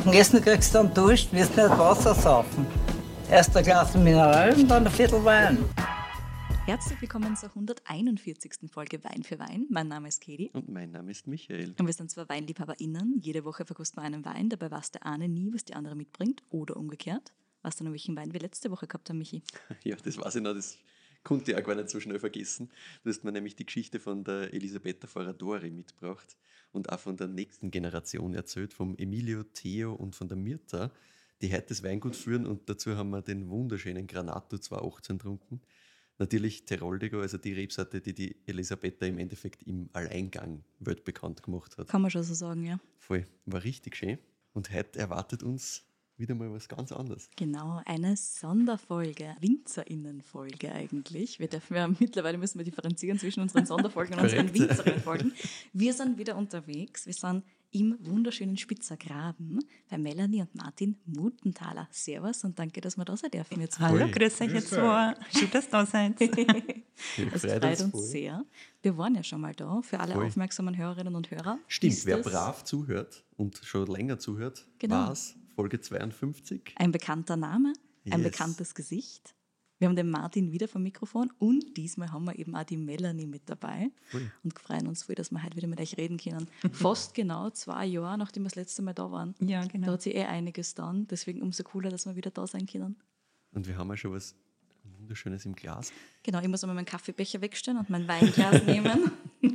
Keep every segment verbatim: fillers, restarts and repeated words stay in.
dem Essen kriegst du dann Durst, wirst nicht Wasser saufen. Erst ein Glas Mineral und dann ein Viertel Wein. Herzlich willkommen zur hunderteinundvierzigsten Folge Wein für Wein. Mein Name ist Katie. Und mein Name ist Michael. Und wir sind zwar WeinliebhaberInnen. Jede Woche verkosten wir einen Wein. Dabei weiß der eine nie, was die andere mitbringt. Oder umgekehrt. Weißt du noch, welchen Wein wir letzte Woche gehabt haben, Michi? Ja, das weiß ich noch. Das konnte ich auch gar nicht so schnell vergessen. Du hast mir nämlich die Geschichte von der Elisabetta Ferradori mitgebracht und auch von der nächsten Generation erzählt, vom Emilio, Theo und von der Mirta, die heute das Weingut führen. Und dazu haben wir den wunderschönen Granato zweitausendachtzehn getrunken. Natürlich Teroldego, also die Rebsorte, die die Elisabetta im Endeffekt im Alleingang weltbekannt gemacht hat. Kann man schon so sagen, ja. Voll, war richtig schön. Und heute erwartet uns wieder mal was ganz anderes. Genau, eine Sonderfolge, WinzerInnen-Folge eigentlich. Wir dürfen ja, mittlerweile müssen wir differenzieren zwischen unseren Sonderfolgen und unseren WinzerInnen-Folgen. Wir sind wieder unterwegs, wir sind im wunderschönen Spitzer Graben bei Melanie und Martin Muttenthaler. Servus und danke, dass wir da sein dürfen. Jetzt Hallo, grüß euch jetzt zwei. Schön, dass ihr da seid. Es freut uns sehr. Wir waren ja schon mal da, für alle voll. Aufmerksamen Hörerinnen und Hörer. Stimmt, wer brav zuhört und schon länger zuhört, Genau. war's Folge zweiundfünfzig. Ein bekannter Name, ein Yes. bekanntes Gesicht. Wir haben den Martin wieder vom Mikrofon und diesmal haben wir eben auch die Melanie mit dabei Voll. und freuen uns voll, dass wir heute wieder mit euch reden können. Fast genau zwei Jahre, nachdem wir das letzte Mal da waren. Ja, Da genau. hat sich eh einiges dann, deswegen umso cooler, dass wir wieder da sein können. Und wir haben ja schon was Wunderschönes im Glas. Genau, ich muss einmal meinen Kaffeebecher wegstellen und mein Weinglas nehmen.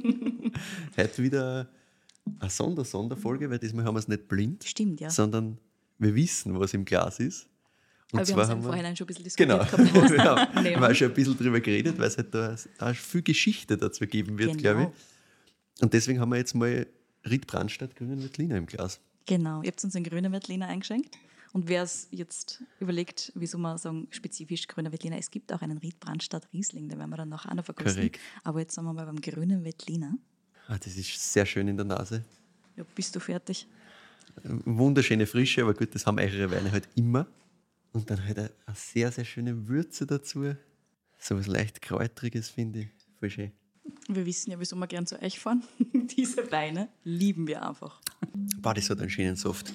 Heute wieder eine Sonder-Sonderfolge, weil diesmal haben wir es nicht blind, Stimmt, ja. sondern wir wissen, was im Glas ist. Und Aber wir zwar haben es im haben wir, Vorhinein schon ein bisschen diskutiert genau, gehabt. was wir haben, wir wir nehmen. haben schon ein bisschen drüber geredet, weil es halt da, da viel Geschichte dazu geben wird, Genau. glaube ich. Und deswegen haben wir jetzt mal Ried Brandstadt Grünen Veltliner im Glas. Genau, ihr habt uns einen grünen Veltliner eingeschenkt. Und wer es jetzt überlegt, wieso wir sagen, spezifisch grüner Veltliner, es gibt auch einen Ried Brandstadt Riesling, den werden wir dann nachher auch noch verkosten. Korrekt. Aber jetzt sind wir mal beim grünen Veltliner. Ah, das ist sehr schön in der Nase. Ja, bist du fertig? Wunderschöne Frische, aber gut, das haben eure Weine halt immer. Und dann halt eine, eine sehr, sehr schöne Würze dazu. So was leicht Kräutriges, finde ich. Voll schön. Wir wissen ja, wieso wir gern zu euch fahren. Diese Weine lieben wir einfach. Boah, das hat einen schönen Soft.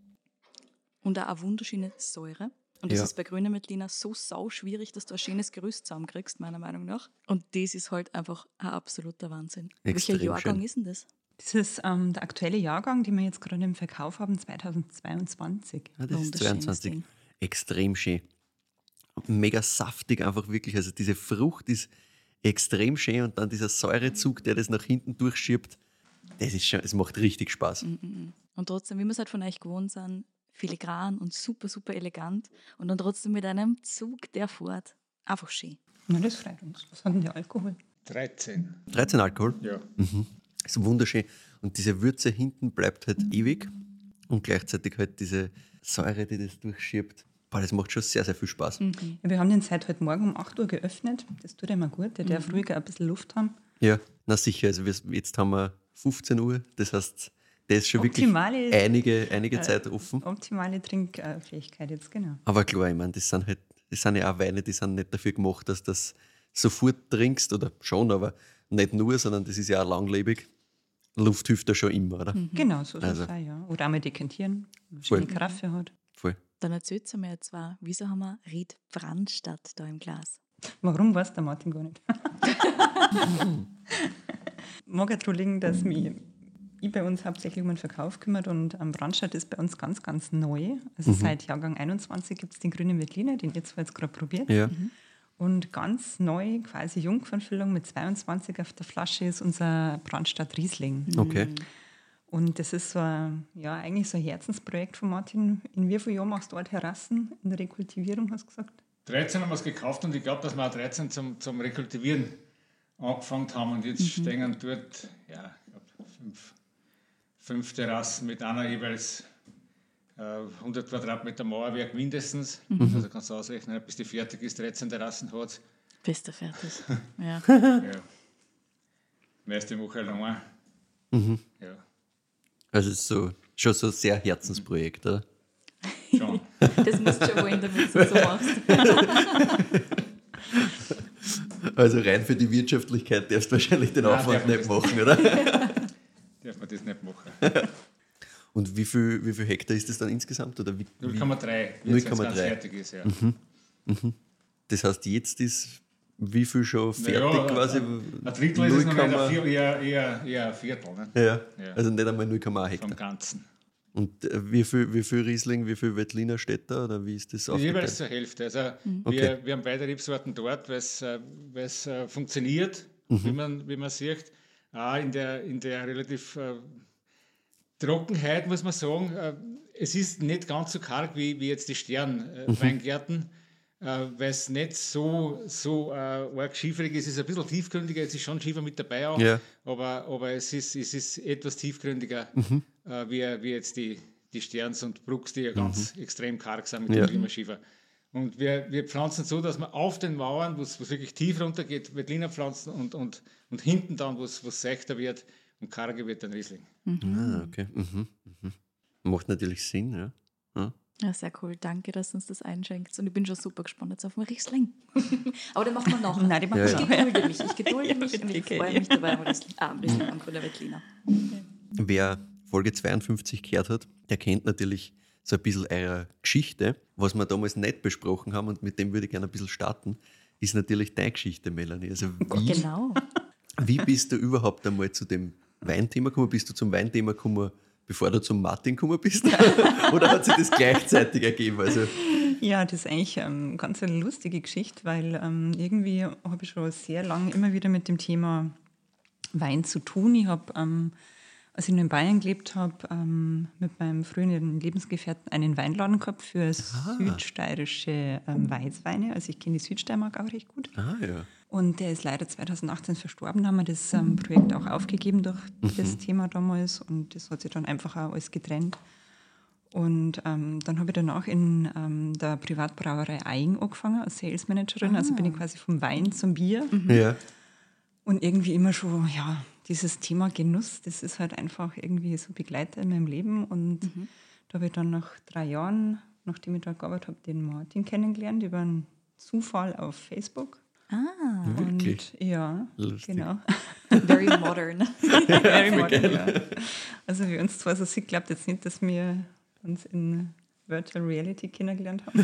Und auch eine wunderschöne Säure. Und das Ja. ist bei grünen Veltliner so sau schwierig, dass du ein schönes Gerüst zusammenkriegst, meiner Meinung nach. Und das ist halt einfach ein absoluter Wahnsinn. Extrem Welcher Jahrgang schön. ist denn das? Das ist ähm, der aktuelle Jahrgang, den wir jetzt gerade im Verkauf haben, zweitausendzweiundzwanzig. Ja, das ist Wunderschönes zweiundzwanzig. Ding. Extrem schön. Mega saftig einfach wirklich. Also diese Frucht ist extrem schön und dann dieser Säurezug, der das nach hinten durchschiebt, das ist schon, es macht richtig Spaß. Und trotzdem, wie wir es halt von euch gewohnt sind, filigran und super, super elegant. Und dann trotzdem mit einem Zug, der fährt. Einfach schön. Na, das freut uns. Was hat denn der Alkohol? dreizehn. dreizehn Alkohol. Ja. Ist wunderschön. Und diese Würze hinten bleibt halt ewig und gleichzeitig halt diese Säure, die das durchschiebt. Boah, das macht schon sehr, sehr viel Spaß. Ja, wir haben den seit heute Morgen um acht Uhr geöffnet. Das tut immer gut. Der darf ruhiger ein bisschen Luft haben. Ja, na sicher. Also wir, jetzt haben wir fünfzehn Uhr. Das heißt, der ist schon Optimale- wirklich einige, einige Zeit offen. Optimale Trinkfähigkeit jetzt, genau. Aber klar, ich meine, das sind halt, das sind ja auch Weine, die sind nicht dafür gemacht, dass du das sofort trinkst, oder schon, aber nicht nur, sondern das ist ja auch langlebig. Luft hilft da schon immer, oder? Genau, so soll es Also. sein, ja. Oder einmal dekentieren, wenn Voll. man Karaffe hat. Voll. Dann erzählt mir jetzt zwar, wieso haben wir Ried Brandstadt da im Glas? Warum weiß der Martin gar nicht? Mag ja daran liegen, dass mich ich bei uns hauptsächlich um den Verkauf kümmert und am Brandstadt ist bei uns ganz, ganz neu. Also seit Jahrgang einundzwanzig gibt es den grünen Veltliner, den ihr zwar jetzt gerade probiert. Ja. Und ganz neu, quasi Jungfernfüllung mit zweiundzwanzig auf der Flasche ist unser Brandstadt Riesling. Okay. Und das ist so ein, ja, eigentlich so ein Herzensprojekt von Martin. In wie vielen Jahren machst du Terrassen in der Rekultivierung, hast du gesagt? dreizehn haben wir es gekauft und ich glaube, dass wir auch dreizehn zum, zum Rekultivieren angefangen haben. Und jetzt stehen dort ja, ich glaub, fünf, fünf Terrassen mit einer jeweils äh, hundert Quadratmeter Mauerwerk mindestens. Also kannst du ausrechnen, bis die fertig ist, dreizehn Terrassen hat es. Bist du fertig? Ja. Ja. Meiste Woche allein. Ja, Also es ist so, schon so ein sehr Herzensprojekt, oder? schon. Das musst du schon wollen, damit du es so machst. Also rein für die Wirtschaftlichkeit darfst du wahrscheinlich den Nein, Aufwand darf man nicht das machen, oder? Darf man das nicht machen. Und wie viel, wie viel Hektar ist das dann insgesamt? Oder wie, null Komma drei, null jetzt, wenn es Komma ganz drei. fertig ist. Ja. Mhm. Mhm. Das heißt, jetzt ist wie viel schon fertig Naja, quasi? Ein Drittel ist es noch nicht, ein Vier, eher, eher, eher ein Viertel. Ne? Ja. Ja. Also nicht einmal null Komma eins Hektar. Vom Ganzen. Und äh, wie viel, wie viel Riesling, wie viel Veltliner steht da? Oder wie ist das aufgeteilt? Jeweils zur Hälfte. Also Mhm. wir, Okay. wir haben beide Rebsorten dort, weil es äh, weil's, äh, funktioniert, wie, man, wie man sieht. Auch in der, in der relativ äh, Trockenheit muss man sagen, äh, es ist nicht ganz so karg wie, wie jetzt die Stern-Weingärten, äh, weil es nicht so, so äh, arg schieferig ist. Es ist ein bisschen tiefgründiger, es ist schon Schiefer mit dabei auch, Ja. aber, aber es, ist, es ist etwas tiefgründiger äh, wie, wie jetzt die, die Sterns und Brooks, die ja ganz extrem karg sind mit Ja. dem Klimaschiefer. Und wir, wir pflanzen so, dass man auf den Mauern, wo es wirklich tief runtergeht, Veltliner pflanzen und, und, und hinten dann, wo es seichter wird und karger wird, dann Riesling. Ah, okay. Mhm. Mhm. Macht natürlich Sinn, ja. Ja. Ja, sehr cool. Danke, dass du uns das einschenkst. Und ich bin schon super gespannt jetzt auf den Riesling. Aber den machen wir nachher. Nein, die machen Ja, Ich ja. gedulde mich. Ich gedulde Ja, mich bitte, und ich okay. freue mich dabei am Riesling. Ah, am Riesling, am Grüner Veltliner. Wer Folge zweiundfünfzig gehört hat, der kennt natürlich so ein bisschen eure Geschichte. Was wir damals nicht besprochen haben und mit dem würde ich gerne ein bisschen starten, ist natürlich deine Geschichte, Melanie. Also wie, Genau. wie bist du überhaupt einmal zu dem Weinthema gekommen? Bist du zum Weinthema gekommen, bevor du zum Martin gekommen bist? Oder hat sich das gleichzeitig ergeben? Also, Ja, das ist eigentlich ähm, ganz eine lustige Geschichte, weil ähm, irgendwie habe ich schon sehr lange immer wieder mit dem Thema Wein zu tun. Ich habe, ähm, als ich noch in Bayern gelebt habe, ähm, mit meinem früheren Lebensgefährten einen Weinladen gehabt für südsteirische ähm, Weißweine. Also ich kenne die Südsteiermark auch recht gut. ah ja. Und der ist leider zweitausendachtzehn verstorben. Da haben wir das ähm, Projekt auch aufgegeben durch das Thema damals. Und das hat sich dann einfach auch alles getrennt. Und ähm, dann habe ich danach in ähm, der Privatbrauerei Eigen angefangen als Sales Managerin. Also bin ich quasi vom Wein zum Bier. Ja. Und irgendwie immer schon, ja, dieses Thema Genuss, das ist halt einfach irgendwie so Begleiter in meinem Leben. Und da habe ich dann nach drei Jahren, nachdem ich da gearbeitet habe, den Martin kennengelernt über einen Zufall auf Facebook. Ah, Wirklich? Und ja, Lustig. genau. very modern. Very modern, ja. Also wie uns zwar so sieht, glaubt jetzt nicht, dass wir uns in Virtual Reality kennengelernt haben.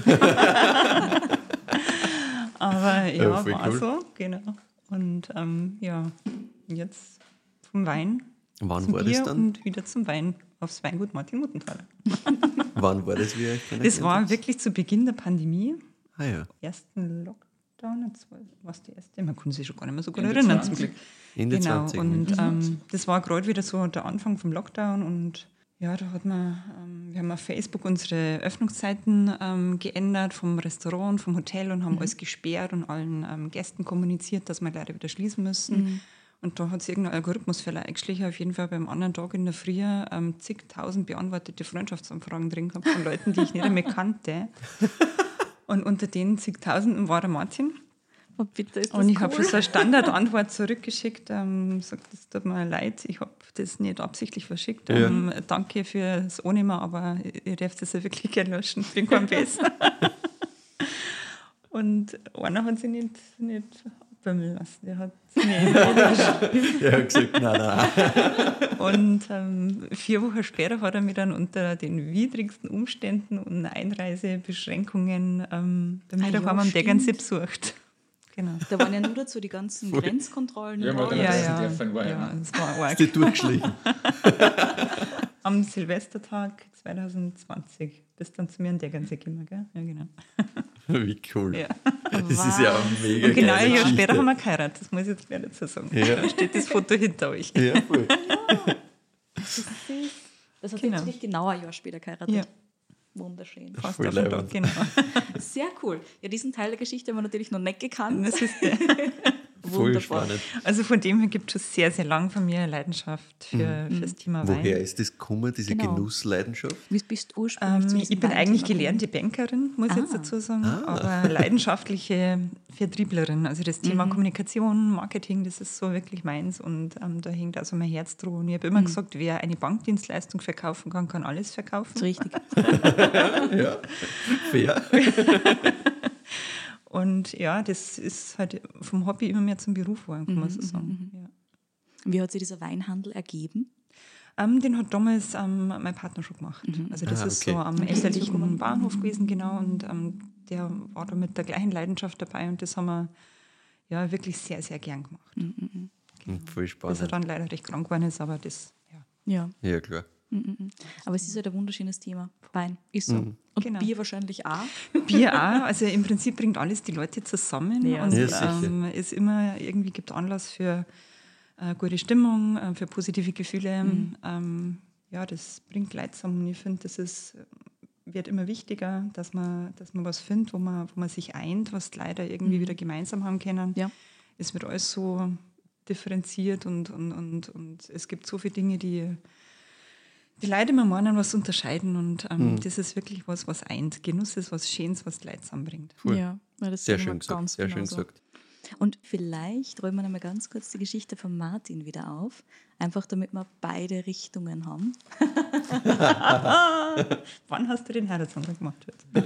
Aber ja, Ja, voll war cool. so, genau. Und ähm, ja, jetzt vom Wein Wann zum war Bier das dann? und wieder zum Wein aufs Weingut Martin Muttenthaler. Wann war das, wie ihr euch Das kennengelernt war habt? wirklich zu Beginn der Pandemie, Ah ja. ersten Lockdown, jetzt war was die erste, man kann sich schon gar nicht mehr so gut Ende erinnern zum zwanzig. Glück. Ende Genau, zwanzig. und ähm, das war gerade wieder so der Anfang vom Lockdown und ja, da hat man, ähm, wir haben auf Facebook unsere Öffnungszeiten ähm, geändert vom Restaurant, vom Hotel und haben alles gesperrt und allen ähm, Gästen kommuniziert, dass wir leider wieder schließen müssen. Und da hat sich irgendein Algorithmusfehler eingeschlichen. Auf jeden Fall beim anderen Tag in der Früh ähm, zigtausend beantwortete Freundschaftsanfragen drin gehabt von Leuten, die ich nicht einmal kannte. Und unter den zigtausenden war der Martin. Oh, bitte, ist das Und ich cool. habe schon so eine Standardantwort zurückgeschickt. Ähm, sagt, es tut mir leid, ich habe das nicht absichtlich verschickt. Ja. Ähm, danke fürs Annehmen, aber ihr dürft das ja wirklich gerne löschen. Ich bin kein besser. Und einer hat sich nicht, nicht abbimmeln lassen. Der hat sich nicht Er hat gesagt, nein, nein. Und ähm, vier Wochen später hat er mich dann unter den widrigsten Umständen und Einreisebeschränkungen ähm, bei mir Ah, daheim ja, am Degernsee stimmt. besucht. Genau. Da waren ja nur dazu die ganzen Grenzkontrollen. Ja, und man hat alles. dann- Ja, das ja, dürfen wir, ja, ja. das war arg. Ist die durchgeschlichen? Am Silvestertag zwanzig zwanzig bist dann zu mir in Degernsee gekommen, gell? Ja, genau. Wie cool. Ja. Das ist ja auch mega Und genau ein geile Jahr Geschichte. später haben wir geheiratet, das muss ich jetzt gleich dazu sagen. Ja. Da steht das Foto hinter euch. Ja, voll. Das hat Genau. jetzt wirklich genau ein Jahr später geheiratet. Ja. Wunderschön. Fast Voll auf den Tag, leibend. genau. Sehr cool. Ja, diesen Teil der Geschichte haben wir natürlich noch nicht gekannt. Das ist Voll Wunderbar. spannend. Also von dem her gibt es schon sehr, sehr lang von mir eine Leidenschaft für, fürs Thema Wein. Woher ist das gekommen, diese Genau. Genussleidenschaft? Wie bist du ursprünglich zu Ähm, diesem ich bin Wein eigentlich gekommen? gelernte Bankerin, muss ich jetzt Ah. dazu sagen, aber leidenschaftliche Vertrieblerin. Also das Mhm. Thema Kommunikation, Marketing, das ist so wirklich meins und ähm, da hängt also mein Herz dran. Und ich habe immer Mhm. gesagt, wer eine Bankdienstleistung verkaufen kann, kann alles verkaufen. Das ist richtig. Ja, fair. Und ja, das ist halt vom Hobby immer mehr zum Beruf geworden, kann man so sagen. Ja. Wie hat sich dieser Weinhandel ergeben? Ähm, den hat damals ähm, mein Partner schon gemacht. Mhm. Also das Ah, ist okay. so am elterlichen Bahnhof gewesen, genau. Und ähm, der war da mit der gleichen Leidenschaft dabei und das haben wir ja wirklich sehr, sehr gern gemacht. Mhm. Hm, voll Bis er spannend. dann leider recht krank geworden ist, aber das, ja. Ja. Ja, klar. Aber es ist halt ein wunderschönes Thema. Wein ist so. Und Genau. Bier wahrscheinlich auch. Bier auch, also im Prinzip bringt alles die Leute zusammen Ja, und Ja, sicher. ähm, ist immer irgendwie gibt Anlass für äh, gute Stimmung, äh, für positive Gefühle. Mhm. Ähm, ja, das bringt Leute zusammen und ich finde, das ist, wird immer wichtiger, dass man, dass man was findet, wo man, wo man sich eint, was die Leute irgendwie wieder gemeinsam haben können. Ja. Es wird alles so differenziert und, und, und, und es gibt so viele Dinge, die die Leute immer meinen, was unterscheiden und ähm, das ist wirklich was, was eint. Genuss ist was Schönes, was die Leute zusammenbringt. Cool. Ja, weil das Sehr sehen wir schön gesagt. ganz Sehr schön genauso. gesagt. Und vielleicht räumen wir noch mal ganz kurz die Geschichte von Martin wieder auf, einfach damit wir beide Richtungen haben. Wann hast du den Heiratsantrag gemacht? Heute?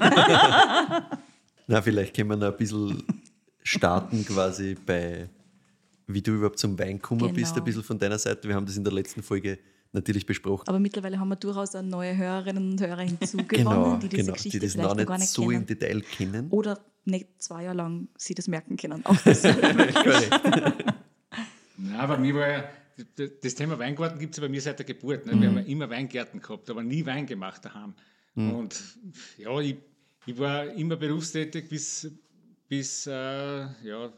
Na, vielleicht können wir noch ein bisschen starten quasi bei, wie du überhaupt zum Wein gekommen Genau. bist, ein bisschen von deiner Seite. Wir haben das in der letzten Folge natürlich besprochen. Aber mittlerweile haben wir durchaus auch neue Hörerinnen und Hörer hinzugewonnen, Genau, die diese genau, Geschichte die das vielleicht noch noch nicht gar nicht so kennen. im Detail kennen. Oder nicht zwei Jahre lang sie das merken können. Auch das. Korrekt. Nein, bei mir war ja, das Thema Weingarten gibt es ja bei mir seit der Geburt. Ne? Wir haben ja immer Weingärten gehabt, aber nie Wein gemacht daheim. Und ja, ich, ich war immer berufstätig bis, bis äh, ja,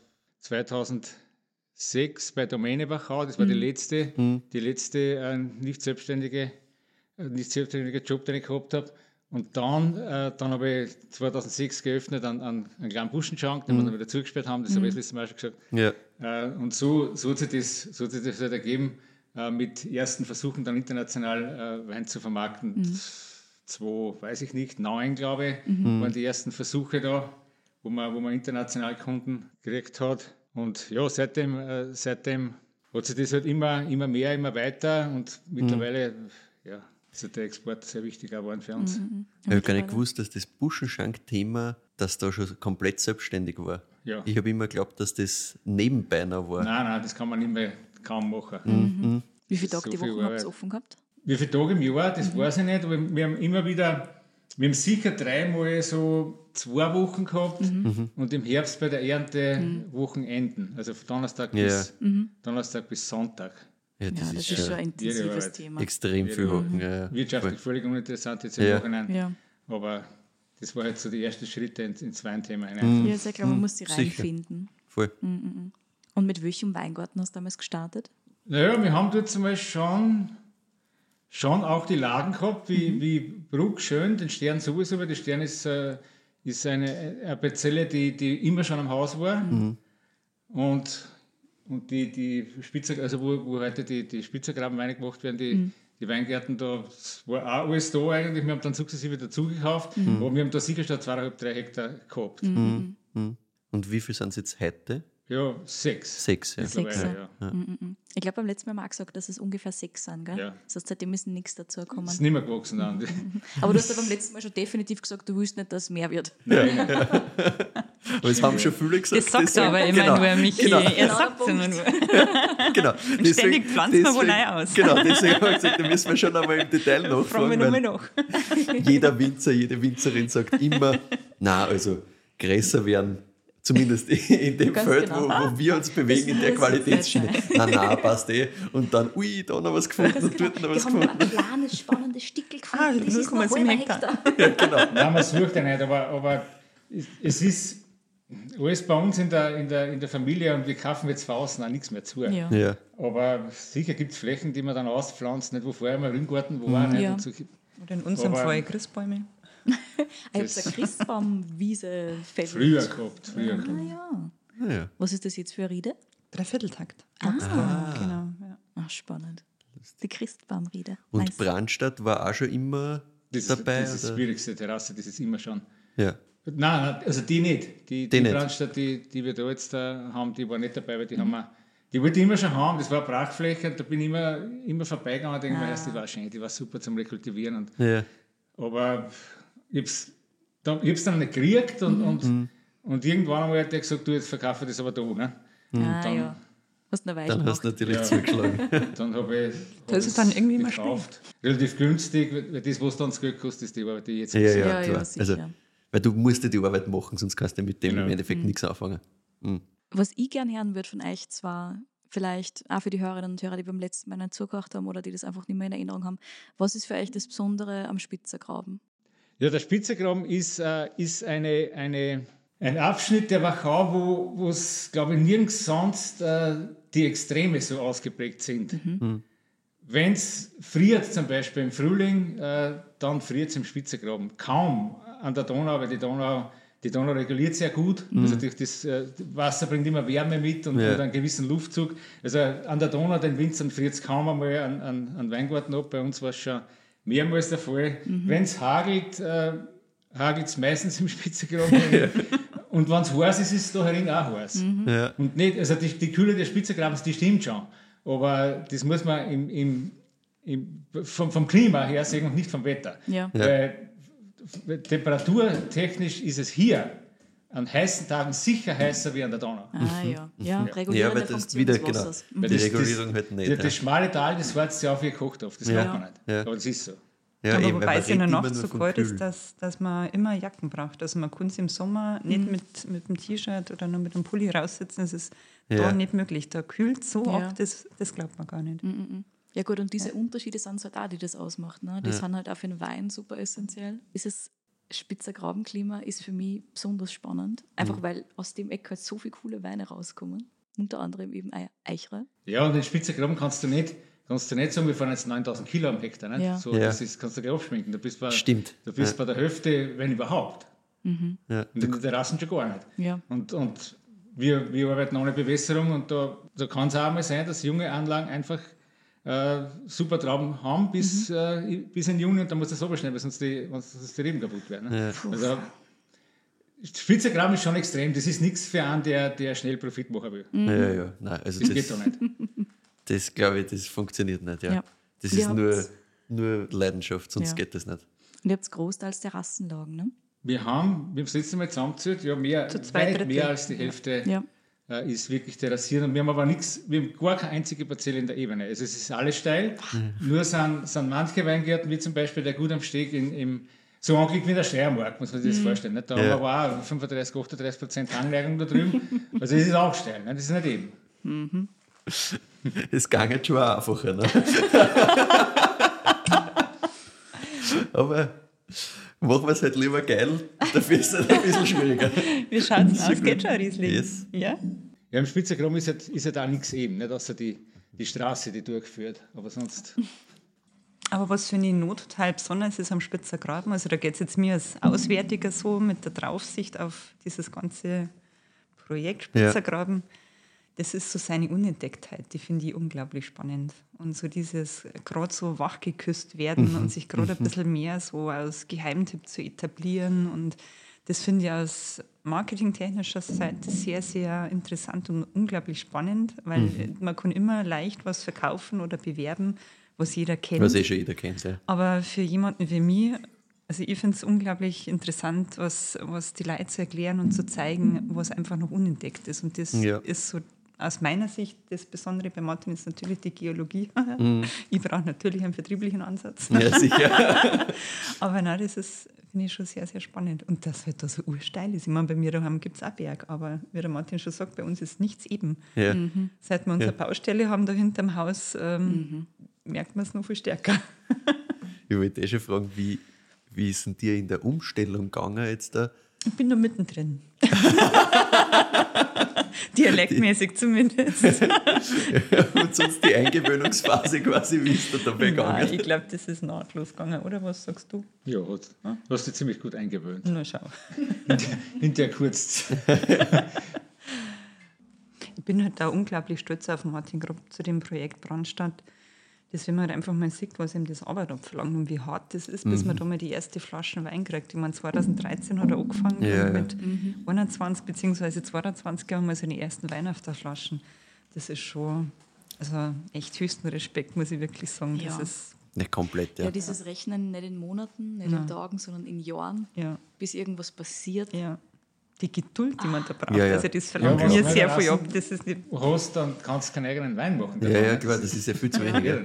zweitausendsechs bei Domäne Wachau. Das war die letzte, die letzte äh, nicht selbstständige, äh, nicht selbstständige Job, den ich gehabt habe. Und dann, äh, dann habe ich zweitausendsechs geöffnet an, an einen kleinen Buschenschank, den wir dann wieder zugesperrt haben, das habe ich das letzte Mal schon gesagt. Ja. Äh, und so, so, hat sich das, so hat sich das halt ergeben, äh, mit ersten Versuchen dann international äh, Wein zu vermarkten. Mhm. Zwei, weiß ich nicht, neun, glaube ich, mhm. waren die ersten Versuche da, wo man, wo man international Kunden gekriegt hat. Und ja, seitdem, äh, seitdem hat sich das halt immer, immer mehr, immer weiter und mittlerweile mhm. ja, ist halt der Export sehr wichtig geworden für uns. Mhm. Ich habe gar nicht gewusst, dass das Buschenschank-Thema, dass da schon komplett selbstständig war. Ja. Ich habe immer geglaubt, dass das nebenbei noch war. Nein, nein, das kann man nicht mehr kaum machen. Mhm. Wie viele Tage So die viel Woche habt Arbeit. ihr offen gehabt? Wie viele Tage im Jahr, das weiß ich nicht, aber wir haben immer wieder, wir haben sicher dreimal so zwei Wochen gehabt und im Herbst bei der Ernte Wochenenden, also von Donnerstag, Ja. bis, Donnerstag bis Sonntag. Ja, das Ja, das ist, ist schon schon ein intensives Arbeit. Thema. extrem viel Hocken. Ja, ja. Wirtschaftlich völlig uninteressant jetzt im Ja. Nachhinein, Ja. aber das war halt so die ersten Schritte ins, ins Weinthema Mhm. hinein. Ja, sehr klar, man muss sie sicher. reinfinden. Voll. Und mit welchem Weingarten hast du damals gestartet? Naja, wir haben dort zum Beispiel schon, schon auch die Lagen gehabt, wie, Mhm. wie Bruck schön, den Stern sowieso, weil der Stern ist, äh, ist eine, eine Parzelle, die, die immer schon am Haus war. Mhm. Und, und die, die Spitzer, also wo, wo heute die, die Spitzergrabenweine gemacht werden, die, Mhm. die Weingärten, da das war auch alles da eigentlich. Wir haben dann sukzessive dazugekauft, Mhm. aber wir haben da sicher schon zweieinhalb, drei Hektar gehabt. Und wie viel sind es jetzt heute? Ja, sechs. Sechs, ja. Sechs, Mittlerweile, ja. Ich glaube, beim letzten Mal haben wir auch gesagt, dass es ungefähr sechs sind. Gell? Ja. Das heißt, seitdem ist nichts dazu gekommen. Ist nicht mehr gewachsen dann. Aber du hast ja beim letzten Mal schon definitiv gesagt, du willst nicht, dass es mehr wird. Aber es haben schon viele gesagt. Das sagt deswegen- er aber immer genau, nur, Michi. Genau, Er Genau sagt es der immer nur. genau. Deswegen- ständig pflanzen wir wo deswegen- neu aus. Genau, deswegen habe ich gesagt, da müssen wir schon einmal im Detail Fragen wir nachfragen. nur weil mal nach. Jeder Winzer, jede Winzerin sagt immer, na, also größer werden, zumindest in dem Ganz Feld, genau. wo, wo wir uns bewegen, in der muss Qualitätsschiene. Na, na, passt eh. Und dann, ui, da noch was gefunden und dort noch was Wir haben gefunden. ein kleines, spannendes Stickel Ah, gefunden. das ist noch null Komma sieben halber Hektar. Hektar. Nein, man sucht ja nicht, aber, aber es ist alles bei uns in der, in, der, in der Familie und wir kaufen jetzt von außen auch nichts mehr zu. Ja. Ja, Aber sicher gibt es Flächen, die man dann auspflanzt, nicht wo vorher mal Ringgarten war. Nicht, Ja. und so. Oder in unserem Aber- Fall Christbäume. Ich habe eine Christbaumwiese-Favorit. Früher gehabt, früher Ah, gehabt. ja. Ah, ja. Was ist das jetzt für eine Riede? Dreivierteltakt. Ah. Genau. Ja. Ach, spannend. Die Christbaumriede. Und Nice. Brandstadt war auch schon immer Das ist, dabei? das ist die oder? schwierigste Terrasse, das ist immer schon. Ja. Nein, nein, also die nicht. Die, Die die nicht. Brandstadt, die, die wir da jetzt da haben, die war nicht dabei, weil die haben wir, die wollte ich immer schon haben. Das war eine Brachfläche und da bin ich immer, immer vorbeigegangen und denke mir, erst, die war schön, die war super zum Rekultivieren. Und, Ja. aber ich habe es dann, ich hab's dann nicht gekriegt und, und, und irgendwann einmal hat der gesagt, du, jetzt verkaufe ich das aber da. Ne? Ah, dann- ja. Hast du noch weich Dann gemacht? hast du natürlich Ja. zugeschlagen. Dann habe ich Da hab ist es ich's dann irgendwie immer gekauft. Relativ günstig, weil das, was dann das Geld kostet, ist die Arbeit, die ich jetzt Ja, ja, Ja, ja, klar. sicher. Also, weil du musst ja die Arbeit machen, sonst kannst du mit dem Genau. im Endeffekt nichts anfangen. Mhm. Was ich gerne hören würde von euch zwar, vielleicht auch für die Hörerinnen und Hörer, die beim letzten Mal nicht zugehört haben oder die das einfach nicht mehr in Erinnerung haben, was ist für euch das Besondere am Spitzergraben? Ja, der Spitzergraben ist, äh, ist eine, eine, ein Abschnitt der Wachau, wo es, glaube ich, nirgends sonst äh, die Extreme so ausgeprägt sind. Mhm. Wenn es friert, zum Beispiel im Frühling, äh, dann friert es im Spitzergraben. Kaum an der Donau, weil die Donau, die Donau reguliert sehr gut. Also durch das äh, Wasser bringt immer Wärme mit und, Ja. und einen gewissen Luftzug. Also an der Donau, den Winzern friert es kaum einmal an, an, an Weingarten ab. Bei uns war es schon mehrmals der Fall. Wenn es hagelt, äh, hagelt es meistens im Spitzergraben. Und wenn es heiß ist, ist es da herin auch heiß. Ja. Und nicht, also die, die Kühle des Spitzergrabens, die stimmt schon. Aber das muss man im, im, im, vom, vom Klima her sehen und nicht vom Wetter. Ja. Ja. Weil f- temperaturtechnisch ist es hier an heißen Tagen sicher heißer wie an der Donau. Ah ja, ja, Ja, regulierende weil das Funktion wieder, des genau. Wassers. Mhm. Weil Die das- Regulierung das, halt nicht. Das, ja. das schmale Tal, das wartet ja auf wie gekocht auf. Das Ja. merkt man nicht. Ja. Aber das ist so. Ja, aber eben, weil wobei man es in der redet immer Nacht nur so vom kalt Kühl. ist, dass, dass man immer Jacken braucht. Also man kann es im Sommer Mhm. nicht mit, mit dem T-Shirt oder nur mit dem Pulli raussitzen. Das ist Ja. da nicht möglich. Da kühlt so Ja. ab, das, das glaubt man gar nicht. Ja gut, und diese Unterschiede sind es halt auch, die das ausmacht. Ne? Die Ja. sind halt auch für den Wein super essentiell. Dieses Spitzergrabenklima ist für mich besonders spannend, einfach weil aus dem Eck halt so viele coole Weine rauskommen. Unter anderem eben auch Eichre. Ja, und den Spitzergraben kannst du nicht, kannst du nicht sagen, wir fahren jetzt neuntausend Kilo am Hektar. Nicht? Ja. So, Ja. Das ist, kannst du gleich abschminken. Du bist bei, Stimmt. Du bist Ja. bei der Hälfte, wenn überhaupt. Ja. Und in den Terrassen schon gar nicht. Ja. Und, und wir, wir arbeiten ohne Bewässerung und da, da kann es auch mal sein, dass junge Anlagen einfach äh, super Trauben haben bis, äh, bis in Juni und dann muss das abschneiden, weil sonst die, sonst die Reben kaputt werden. Ne? Ja. Also, Spitzergraben ist schon extrem. Das ist nichts für einen, der, der schnell Profit machen will. Ja, ja. Nein, also Das das, geht doch nicht. das glaube ich, das funktioniert nicht. Ja. Ja. Das Wir ist nur, haben's- nur Leidenschaft, sonst Ja. geht das nicht. Und ihr habt großteils Terrassenlagen, ne? Wir haben, wir haben das letzte Mal zusammengezählt, ja, mehr, Zu zwei weit Drittel. mehr als die Hälfte Ja. äh, ist wirklich terrassiert. Und wir haben aber nichts, wir haben gar keine einzige Parzelle in der Ebene. Also es ist alles steil. Nur sind, sind manche Weingärten, wie zum Beispiel der Gut am Steg in, im so angelegt wie in der Steiermark, muss man sich das vorstellen. Nicht? Da Ja. haben wir aber auch fünfunddreißig, achtunddreißig Prozent Hangneigung da drüben. Also es ist auch steil, ne? Das ist nicht eben. Es ging jetzt schon auch einfacher. Ne? Aber machen wir es halt lieber geil, dafür ist es ein bisschen schwieriger. Wie schaut es aus? Geht schon ein Riesling? Yes. Ja? Ja, im Spitzergraben ist halt, ist halt auch nichts eben, nicht außer die, die Straße, die durchführt. Aber sonst. Aber was finde ich noch total besonders ist am Spitzergraben, also da geht es jetzt mir als Auswärtiger so mit der Draufsicht auf dieses ganze Projekt Spitzergraben, das ist so seine Unentdecktheit, die finde ich unglaublich spannend. Und so dieses gerade so wachgeküsst werden und sich gerade ein bisschen mehr so als Geheimtipp zu etablieren und das finde ich aus marketingtechnischer Seite sehr, sehr interessant und unglaublich spannend, weil man kann immer leicht was verkaufen oder bewerben, was jeder kennt. Was eh schon jeder kennt. Ja. Aber für jemanden wie mich, also ich finde es unglaublich interessant, was, was die Leute zu erklären und zu zeigen, was einfach noch unentdeckt ist. Und das Ja. ist so aus meiner Sicht das Besondere bei Martin ist natürlich die Geologie. Ich brauche natürlich einen vertrieblichen Ansatz. Ja, sicher. Aber nein, das ist, finde ich schon sehr, sehr spannend. Und dass halt da so ursteil ist. Ich meine, bei mir daheim gibt es auch Berg, aber wie der Martin schon sagt, bei uns ist nichts eben. Ja. Seit wir unsere Ja. Baustelle haben da hinterm Haus, ähm, merkt man es noch viel stärker. Ich wollte eh schon fragen, wie, wie ist denn dir in der Umstellung gegangen jetzt da? Ich bin da mittendrin. Dialektmäßig zumindest. Und sonst die Eingewöhnungsphase quasi, wie ist da dabei Nein, gegangen? ich glaube, das ist nahtlos gegangen, oder? Was sagst du? Ja, hat, du hast dich ziemlich gut eingewöhnt. Na schau. In der kurz. Ich bin halt da unglaublich stolz auf Martin Grob zu dem Projekt Brandstadt. Das, wenn man halt einfach mal sieht, was ihm das Arbeit abverlangt und wie hart das ist, bis man da mal die erste Flasche Wein kriegt. Ich meine, zweitausenddreizehn hat er angefangen Ja, und ja. mit einundzwanzig bzw. zweiundzwanzig haben wir seine ersten Wein auf der Flaschen. Das ist schon, also echt höchsten Respekt, muss ich wirklich sagen. Ja. Das ist, Nicht komplett, ja. Ja, dieses Rechnen nicht in Monaten, nicht in Nein. Tagen, sondern in Jahren, ja, bis irgendwas passiert. ja. Die Geduld, die man da braucht, Ja, ja. also das verlangt Ja, mir was sehr wir viel lassen- ab. Das ist nicht, Du hast, dann kannst du keinen eigenen Wein machen. Ja, ja, klar, das ist ja viel zu wenig. Ja.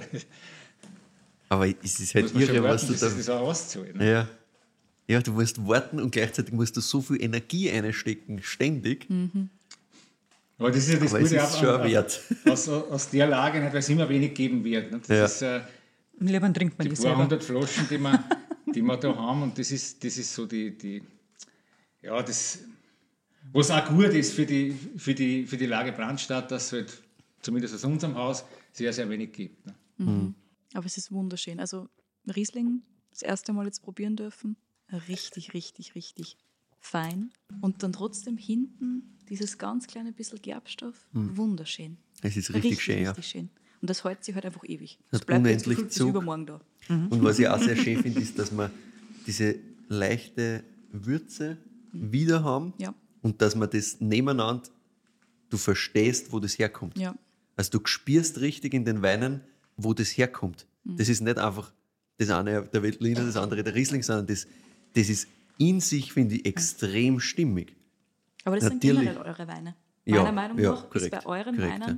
Aber es ist halt Muss man schon irre, was warten, du bis da... sich das auch auszahlt. Ne? Ja. Ja, du musst warten und gleichzeitig musst du so viel Energie einstecken, ständig. Aber das ist ja das Aber es Gute ist auch schon an- wert. aus, aus der Lage, nicht, weil es immer wenig geben wird. Nicht? Das Ja. ist äh, lieber trinkt man die die paar selber. hundert Flaschen, die wir, die wir da haben. Und das ist, das ist so die, die ja, das, was auch gut ist für die, für die, für die Lage Brandstadt, dass es halt, zumindest aus unserem Haus, sehr, sehr wenig gibt. Ne? Aber es ist wunderschön. Also Riesling das erste Mal jetzt probieren dürfen. Richtig, richtig, richtig fein. Und dann trotzdem hinten dieses ganz kleine bisschen Gerbstoff. Wunderschön. Es ist richtig, schön, ja. richtig schön. Und das hält sich halt einfach ewig. Hat Das bleibt jetzt unendlich gefühlt bis Zug. übermorgen da. Und was ich auch sehr schön finde, ist, dass wir diese leichte Würze wieder haben Ja. und dass man das nebeneinander, du verstehst, wo das herkommt. Ja. Also du spürst richtig in den Weinen, wo das herkommt. Das ist nicht einfach das eine der Veltliner, das andere der Riesling, sondern das, das ist in sich, finde ich, extrem stimmig. Aber das Natürlich. sind generell eure Weine. Ja, Meiner Meinung ja, nach korrekt, ist bei euren korrekt, Weinen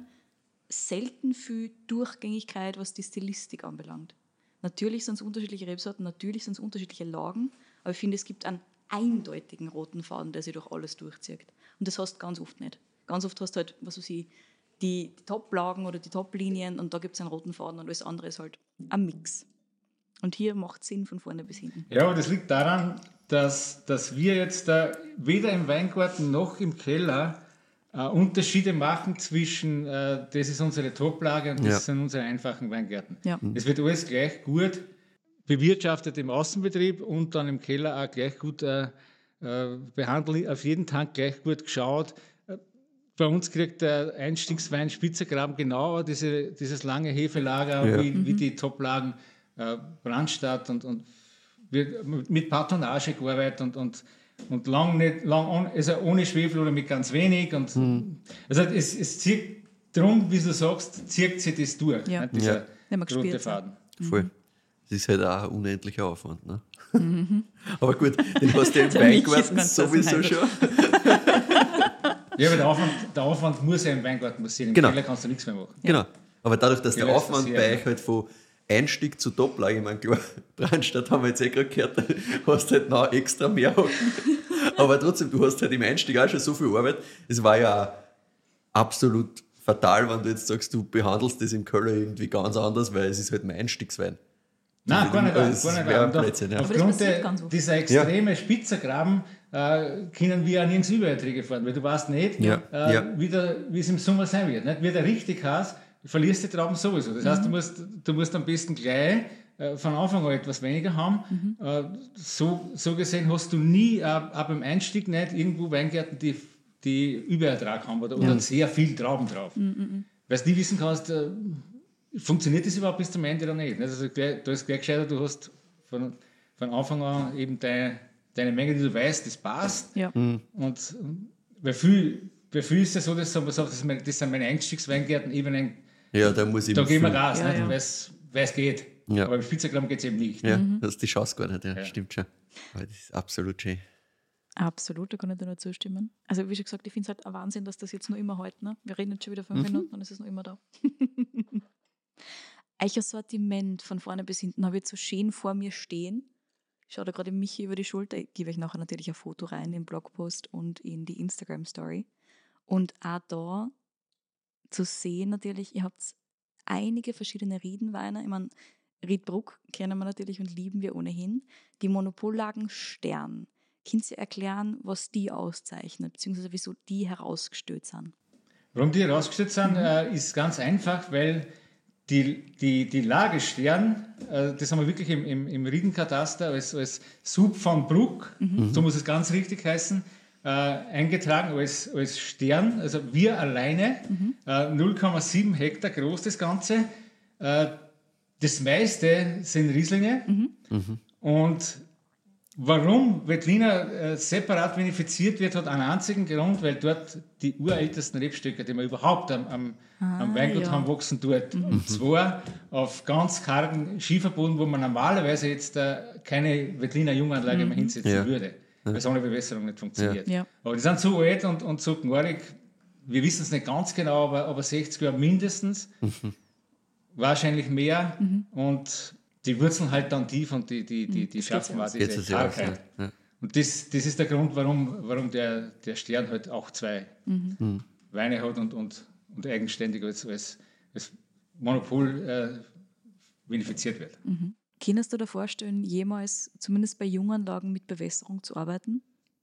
selten viel Durchgängigkeit, was die Stilistik anbelangt. Natürlich sind es unterschiedliche Rebsorten, natürlich sind es unterschiedliche Lagen, aber ich finde, es gibt einen eindeutigen roten Faden, der sich durch alles durchzieht. Und das hast du ganz oft nicht. Ganz oft hast du halt, was weiß ich, die, die Top-Lagen oder die Top-Linien und da gibt es einen roten Faden und alles andere ist halt ein Mix. Und hier macht es Sinn von vorne bis hinten. Ja, aber das liegt daran, dass, dass wir jetzt da weder im Weingarten noch im Keller äh, Unterschiede machen zwischen, äh, das ist unsere Toplage und das Ja. sind unsere einfachen Weingärten. Ja. Es wird alles gleich gut bewirtschaftet im Außenbetrieb und dann im Keller auch gleich gut äh, äh, behandelt, auf jeden Tank gleich gut geschaut. Äh, Bei uns kriegt der Einstiegswein Spitzengraben genauer diese, dieses lange Hefelager Ja. wie, wie die Toplagen äh, Brandstadt und, und wird mit Patronage gearbeitet und, und, und lang nicht, lang on, also ohne Schwefel oder mit ganz wenig. Und, Also es, es zieht drum, wie du sagst, zieht sich das durch, Ja. ne, dieser Ja. Wenn man rote gespürt Faden. Voll. Das ist halt auch ein unendlicher Aufwand. Ne? Aber gut, den hast du ja im Der Milch ist Weingarten ganz sowieso auseinander. schon. Ja, aber der Aufwand, der Aufwand muss ja im Weingarten passieren. Im Genau. Keller kannst du nichts mehr machen. Genau. Aber dadurch, dass Ja, der das Aufwand ist bei ja- euch halt von Einstieg zu Toplage, ich meine, klar, Brandstadt haben wir jetzt eh gerade gehört, hast halt noch extra mehr. Aber trotzdem, du hast halt im Einstieg auch schon so viel Arbeit. Es war ja auch absolut fatal, wenn du jetzt sagst, du behandelst das im Keller irgendwie ganz anders, weil es ist halt ein Einstiegswein. Nein, gar nicht. Also, Gar es nicht wäre und auf- Blödsinn, ja. Aber das Aufgrund passiert der, ganz oft. dieser extreme Spitzengraben äh, können wir auch nirgends Übererträge fahren, weil du weißt nicht, Ja, äh, ja. Wie, der, wie es im Sommer sein wird. Nicht? Wird er richtig heiß, verlierst die Trauben sowieso. Das heißt, du musst, du musst am besten gleich äh, von Anfang an etwas weniger haben. Äh, so, so gesehen hast du nie, äh, auch beim Einstieg nicht, irgendwo Weingärten, die, die Überertrag haben oder, oder sehr viel Trauben drauf. Weil du nie wissen kannst, äh, funktioniert das überhaupt bis zum Ende oder nicht. Also gleich, da ist gleich gescheiter, du hast von, von Anfang an eben deine, deine Menge, die du weißt, das passt. Ja. Mhm. Und bei viel, bei viel ist es so, dass man sagt, das sind meine- das sind meine Einstiegsweingärten, eben Ja, da muss ich da gehen wir viel- Gas, Ja, nicht? ja. weil es geht. Ja. Aber im Spitzengraben geht es eben nicht. Ja, das ist die Chance gar nicht, ja, stimmt schon. Aber das ist absolut schön. Absolut, da kann ich dir nur zustimmen. Also wie schon gesagt, ich finde es halt ein Wahnsinn, dass das jetzt noch immer heute, ne? Wir reden jetzt schon wieder fünf Minuten und es ist noch immer da. Euer Sortiment von vorne bis hinten habe ich jetzt so schön vor mir stehen. Ich schaue da gerade Michi über die Schulter. Ich gebe euch nachher natürlich ein Foto rein im Blogpost und in die Instagram-Story. Und auch da zu sehen natürlich, ihr habt einige verschiedene Riedenweine. Ich meine, Riedbruck kennen wir natürlich und lieben wir ohnehin. Die Monopollagen Stern. Könnt ihr erklären, was die auszeichnet, beziehungsweise wieso die herausgestellt sind? Warum die herausgestellt sind, äh, ist ganz einfach, weil die, die, die Lage Stern, äh, das haben wir wirklich im, im, im Riedenkataster als, als Sub von Bruck, so muss es ganz richtig heißen, äh, eingetragen als, als Stern, also wir alleine, äh, null Komma sieben Hektar groß das Ganze. Äh, das meiste sind Rieslinge und warum Veltliner äh, separat vinifiziert wird, hat einen einzigen Grund, weil dort die urältesten Rebstöcke, die wir überhaupt am, am, am Weingut ja. haben, wachsen dort. Und zwar auf ganz kargen Schieferboden, wo man normalerweise jetzt äh, keine Veltliner Junganlage mehr hinsetzen Ja. würde. weil es ohne Bewässerung nicht funktioniert. Ja. Aber die sind so alt und, und so gnadig, wir wissen es nicht ganz genau, aber, aber sechzig Jahre mindestens, mhm. wahrscheinlich mehr mhm. und die Wurzeln halt dann tief und die, die, die, die schaffen auch diese Kargheit. Ja. Und das, das ist der Grund, warum, warum der, der Stern halt auch zwei mhm. Weine hat und, und, und eigenständig als, als, als Monopol äh, vinifiziert wird. Mhm. Kannst du dir vorstellen, jemals zumindest bei Junganlagen mit Bewässerung zu arbeiten?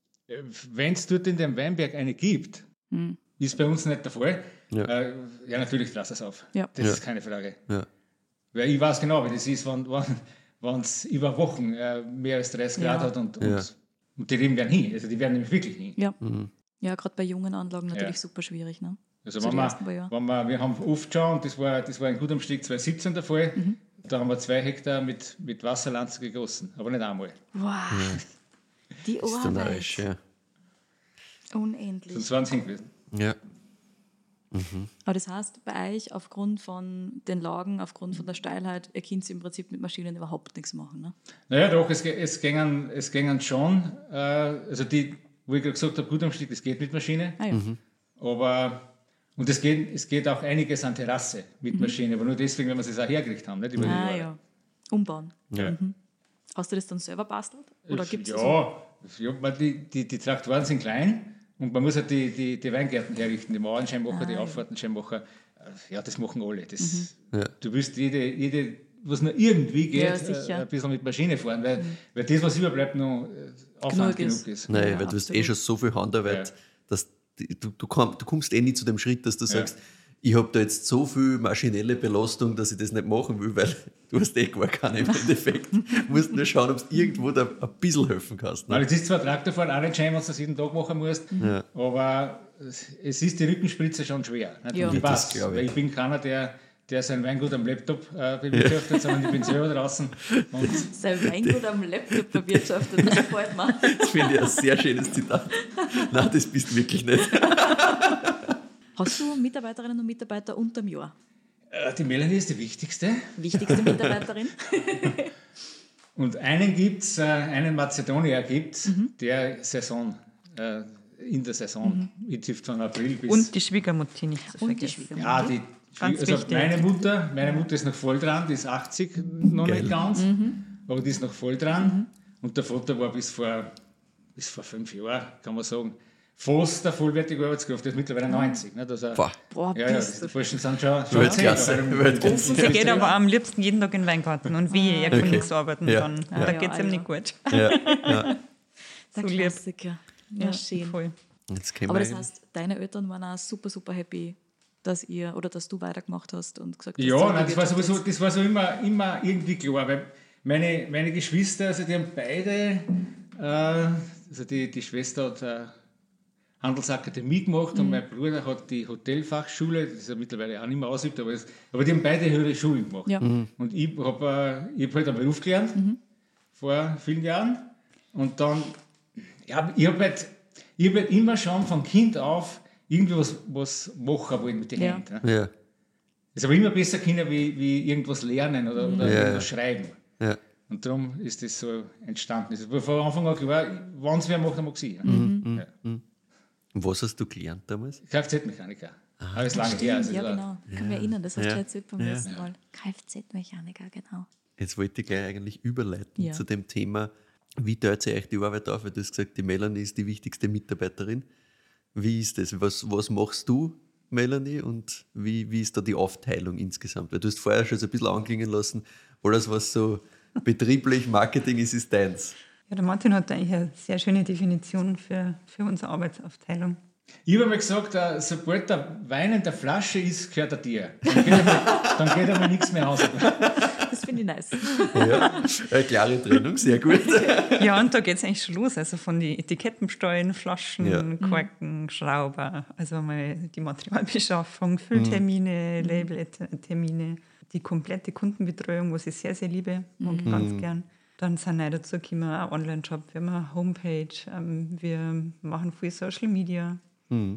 Wenn es dort in dem Weinberg eine gibt, mhm. ist bei uns nicht der Fall. Ja, äh, ja natürlich lass es auf. Ja. Das ja. ist keine Frage. Ja. Weil ich weiß genau, wie das ist, wenn es über Wochen äh, mehr als dreißig ja. Grad hat und, und, ja. und die Reben werden hin. Also die werden nämlich wirklich hin. Ja, mhm. ja gerade bei jungen Anlagen natürlich ja. super schwierig. Ne? Also so wenn wir, wenn wir, wir haben oft schon, und das war, das war ein guter Umstieg zwanzig siebzehn der Fall, mhm. da haben wir zwei Hektar mit, mit Wasserlanze gegossen, aber nicht einmal. Wow, ja. Die Arbeit. Ja. Unendlich. Sonst waren es hingewiesen. Ja. Mhm. Aber das heißt, bei euch aufgrund von den Lagen, aufgrund von der Steilheit, ihr könnt im Prinzip mit Maschinen überhaupt nichts machen, ne? Naja, doch, es, es, gingen, es gingen schon, äh, also die, wo ich gerade gesagt habe, gut am Stück, das geht mit Maschine, ah, ja. mhm. aber, und es geht, es geht auch einiges an Terrasse mit mhm. Maschine, aber nur deswegen, wenn wir es auch hergekriegt haben. Nicht? Ah ja, umbauen. Ja. Mhm. Hast du das dann selber bastelt? Oder gibt's ja, so? ja die, die, die Traktoren sind klein. Und man muss halt die, die, die Weingärten herrichten, die Mauernscheinmacher, ah, die ja. Auffahrtenscheinmacher. Ja, das machen alle. Das, mhm. ja. Du willst jede, jede, was nur irgendwie geht, ja, äh, ein bisschen mit Maschine fahren, weil, mhm. weil das, was überbleibt, noch Aufwand genug ist. Genug ist. Nein, ja, weil du hast eh schon so viel Handarbeit, ja. dass du, du, komm, du kommst eh nicht zu dem Schritt, dass du ja. sagst, ich habe da jetzt so viel maschinelle Belastung, dass ich das nicht machen will, weil du hast eh gar keine im Endeffekt. Du musst nur schauen, ob du irgendwo da ein bisschen helfen kannst. Ne? Weil es ist zwar Traktorfahren auch nicht schön, wenn du das jeden Tag machen musst, ja. aber es ist die Rückenspritze schon schwer. Ja. Ich weiß, ich. weil ich bin keiner, der, der sein Weingut am Laptop äh, bewirtschaftet, ja. sondern ich bin selber draußen. Und sein Weingut am Laptop bewirtschaftet, das gefällt mir. Das finde ich ein sehr schönes Zitat. Nein, das bist du wirklich nicht. Hast du Mitarbeiterinnen und Mitarbeiter unterm Jahr? Die Melanie ist die wichtigste. Wichtigste Mitarbeiterin. Und einen gibt es, einen Mazedonier gibt es, mhm. der Saison, äh, in der Saison, mhm. von April bis... Und die Schwiegermutter nicht zu vergessen. Und die Schwiegermutter. Ja, die, ganz also wichtig. Meine Mutter, meine Mutter ist noch voll dran, die ist achtzig, noch Geil. Nicht ganz, mhm. aber die ist noch voll dran. Mhm. Und der Vater war bis vor, bis vor fünf Jahren, kann man sagen, fast der vollwertige Arbeitskraft, der ist mittlerweile neunzig. Ne? Das Boah, Boah ja, ja, die Burschen sind schon, schon zehn. Sie geht aber am liebsten jeden Tag in den Weingarten und wie er kann nichts arbeiten, ja. dann ja. da geht es ihm nicht gut. Ja. Ja. Der so Klassiker. Ja, ja, schön. Voll. Aber das heißt, deine Eltern waren auch super, super happy, dass ihr oder dass du weitergemacht hast und gesagt hast, ja, nein, das war sowieso, das war so immer, immer irgendwie klar, weil meine, meine Geschwister, also die haben beide, äh, also die, die Schwester hat äh, Handelsakademie gemacht mhm. und mein Bruder hat die Hotelfachschule, das ist ja mittlerweile auch nicht mehr ausübt, aber, das, aber die haben beide höhere Schulen gemacht. Ja. Mhm. Und ich habe äh, hab halt einen Beruf gelernt mhm. vor vielen Jahren und dann, ja, ich habe halt, hab halt immer schon von Kind auf irgendwie was, was machen wollen mit den ja. Händen. Ne? Ja. Das habe ich immer besser können, wie, wie irgendwas lernen oder, oder ja. irgendwas schreiben. Ja. Und darum ist das so entstanden. Das war von Anfang an klar, wenn es wer macht, dann mag sie. Mhm. Ja. Mhm. Und was hast du gelernt damals? Kfz-Mechaniker. Ah, aber das ist lange her. Also ja, genau. Ich kann mich erinnern, das hast du erzählt beim letzten Mal. Kfz-Mechaniker, genau. Jetzt wollte ich gleich eigentlich überleiten ja. zu dem Thema, wie teilt sich euch die Arbeit auf? Weil du hast gesagt, die Melanie ist die wichtigste Mitarbeiterin. Wie ist das? Was, was machst du, Melanie, und wie, wie ist da die Aufteilung insgesamt? Weil du hast vorher schon so ein bisschen anklingen lassen, alles, was so betrieblich Marketing ist, ist deins. Ja, der Martin hat eigentlich eine sehr schöne Definition für, für unsere Arbeitsaufteilung. Ich habe mal gesagt, sobald der Wein in der Flasche ist, gehört er dir. Dann geht aber, dann geht aber nichts mehr aus. Das finde ich nice. Ja, eine klare Trennung, sehr gut. Ja, und da geht es eigentlich schon los. Also von den Etikettensteuern, Flaschen, ja. Korken, Schrauber, also mal die Materialbeschaffung, Fülltermine, mhm. Labeltermine, die komplette Kundenbetreuung, was ich sehr, sehr liebe, mag ich mhm. ganz gern. Dann sind neu dazu gekommen ein Online-Shop, wir haben eine Homepage, ähm, wir machen viel Social Media. Mhm.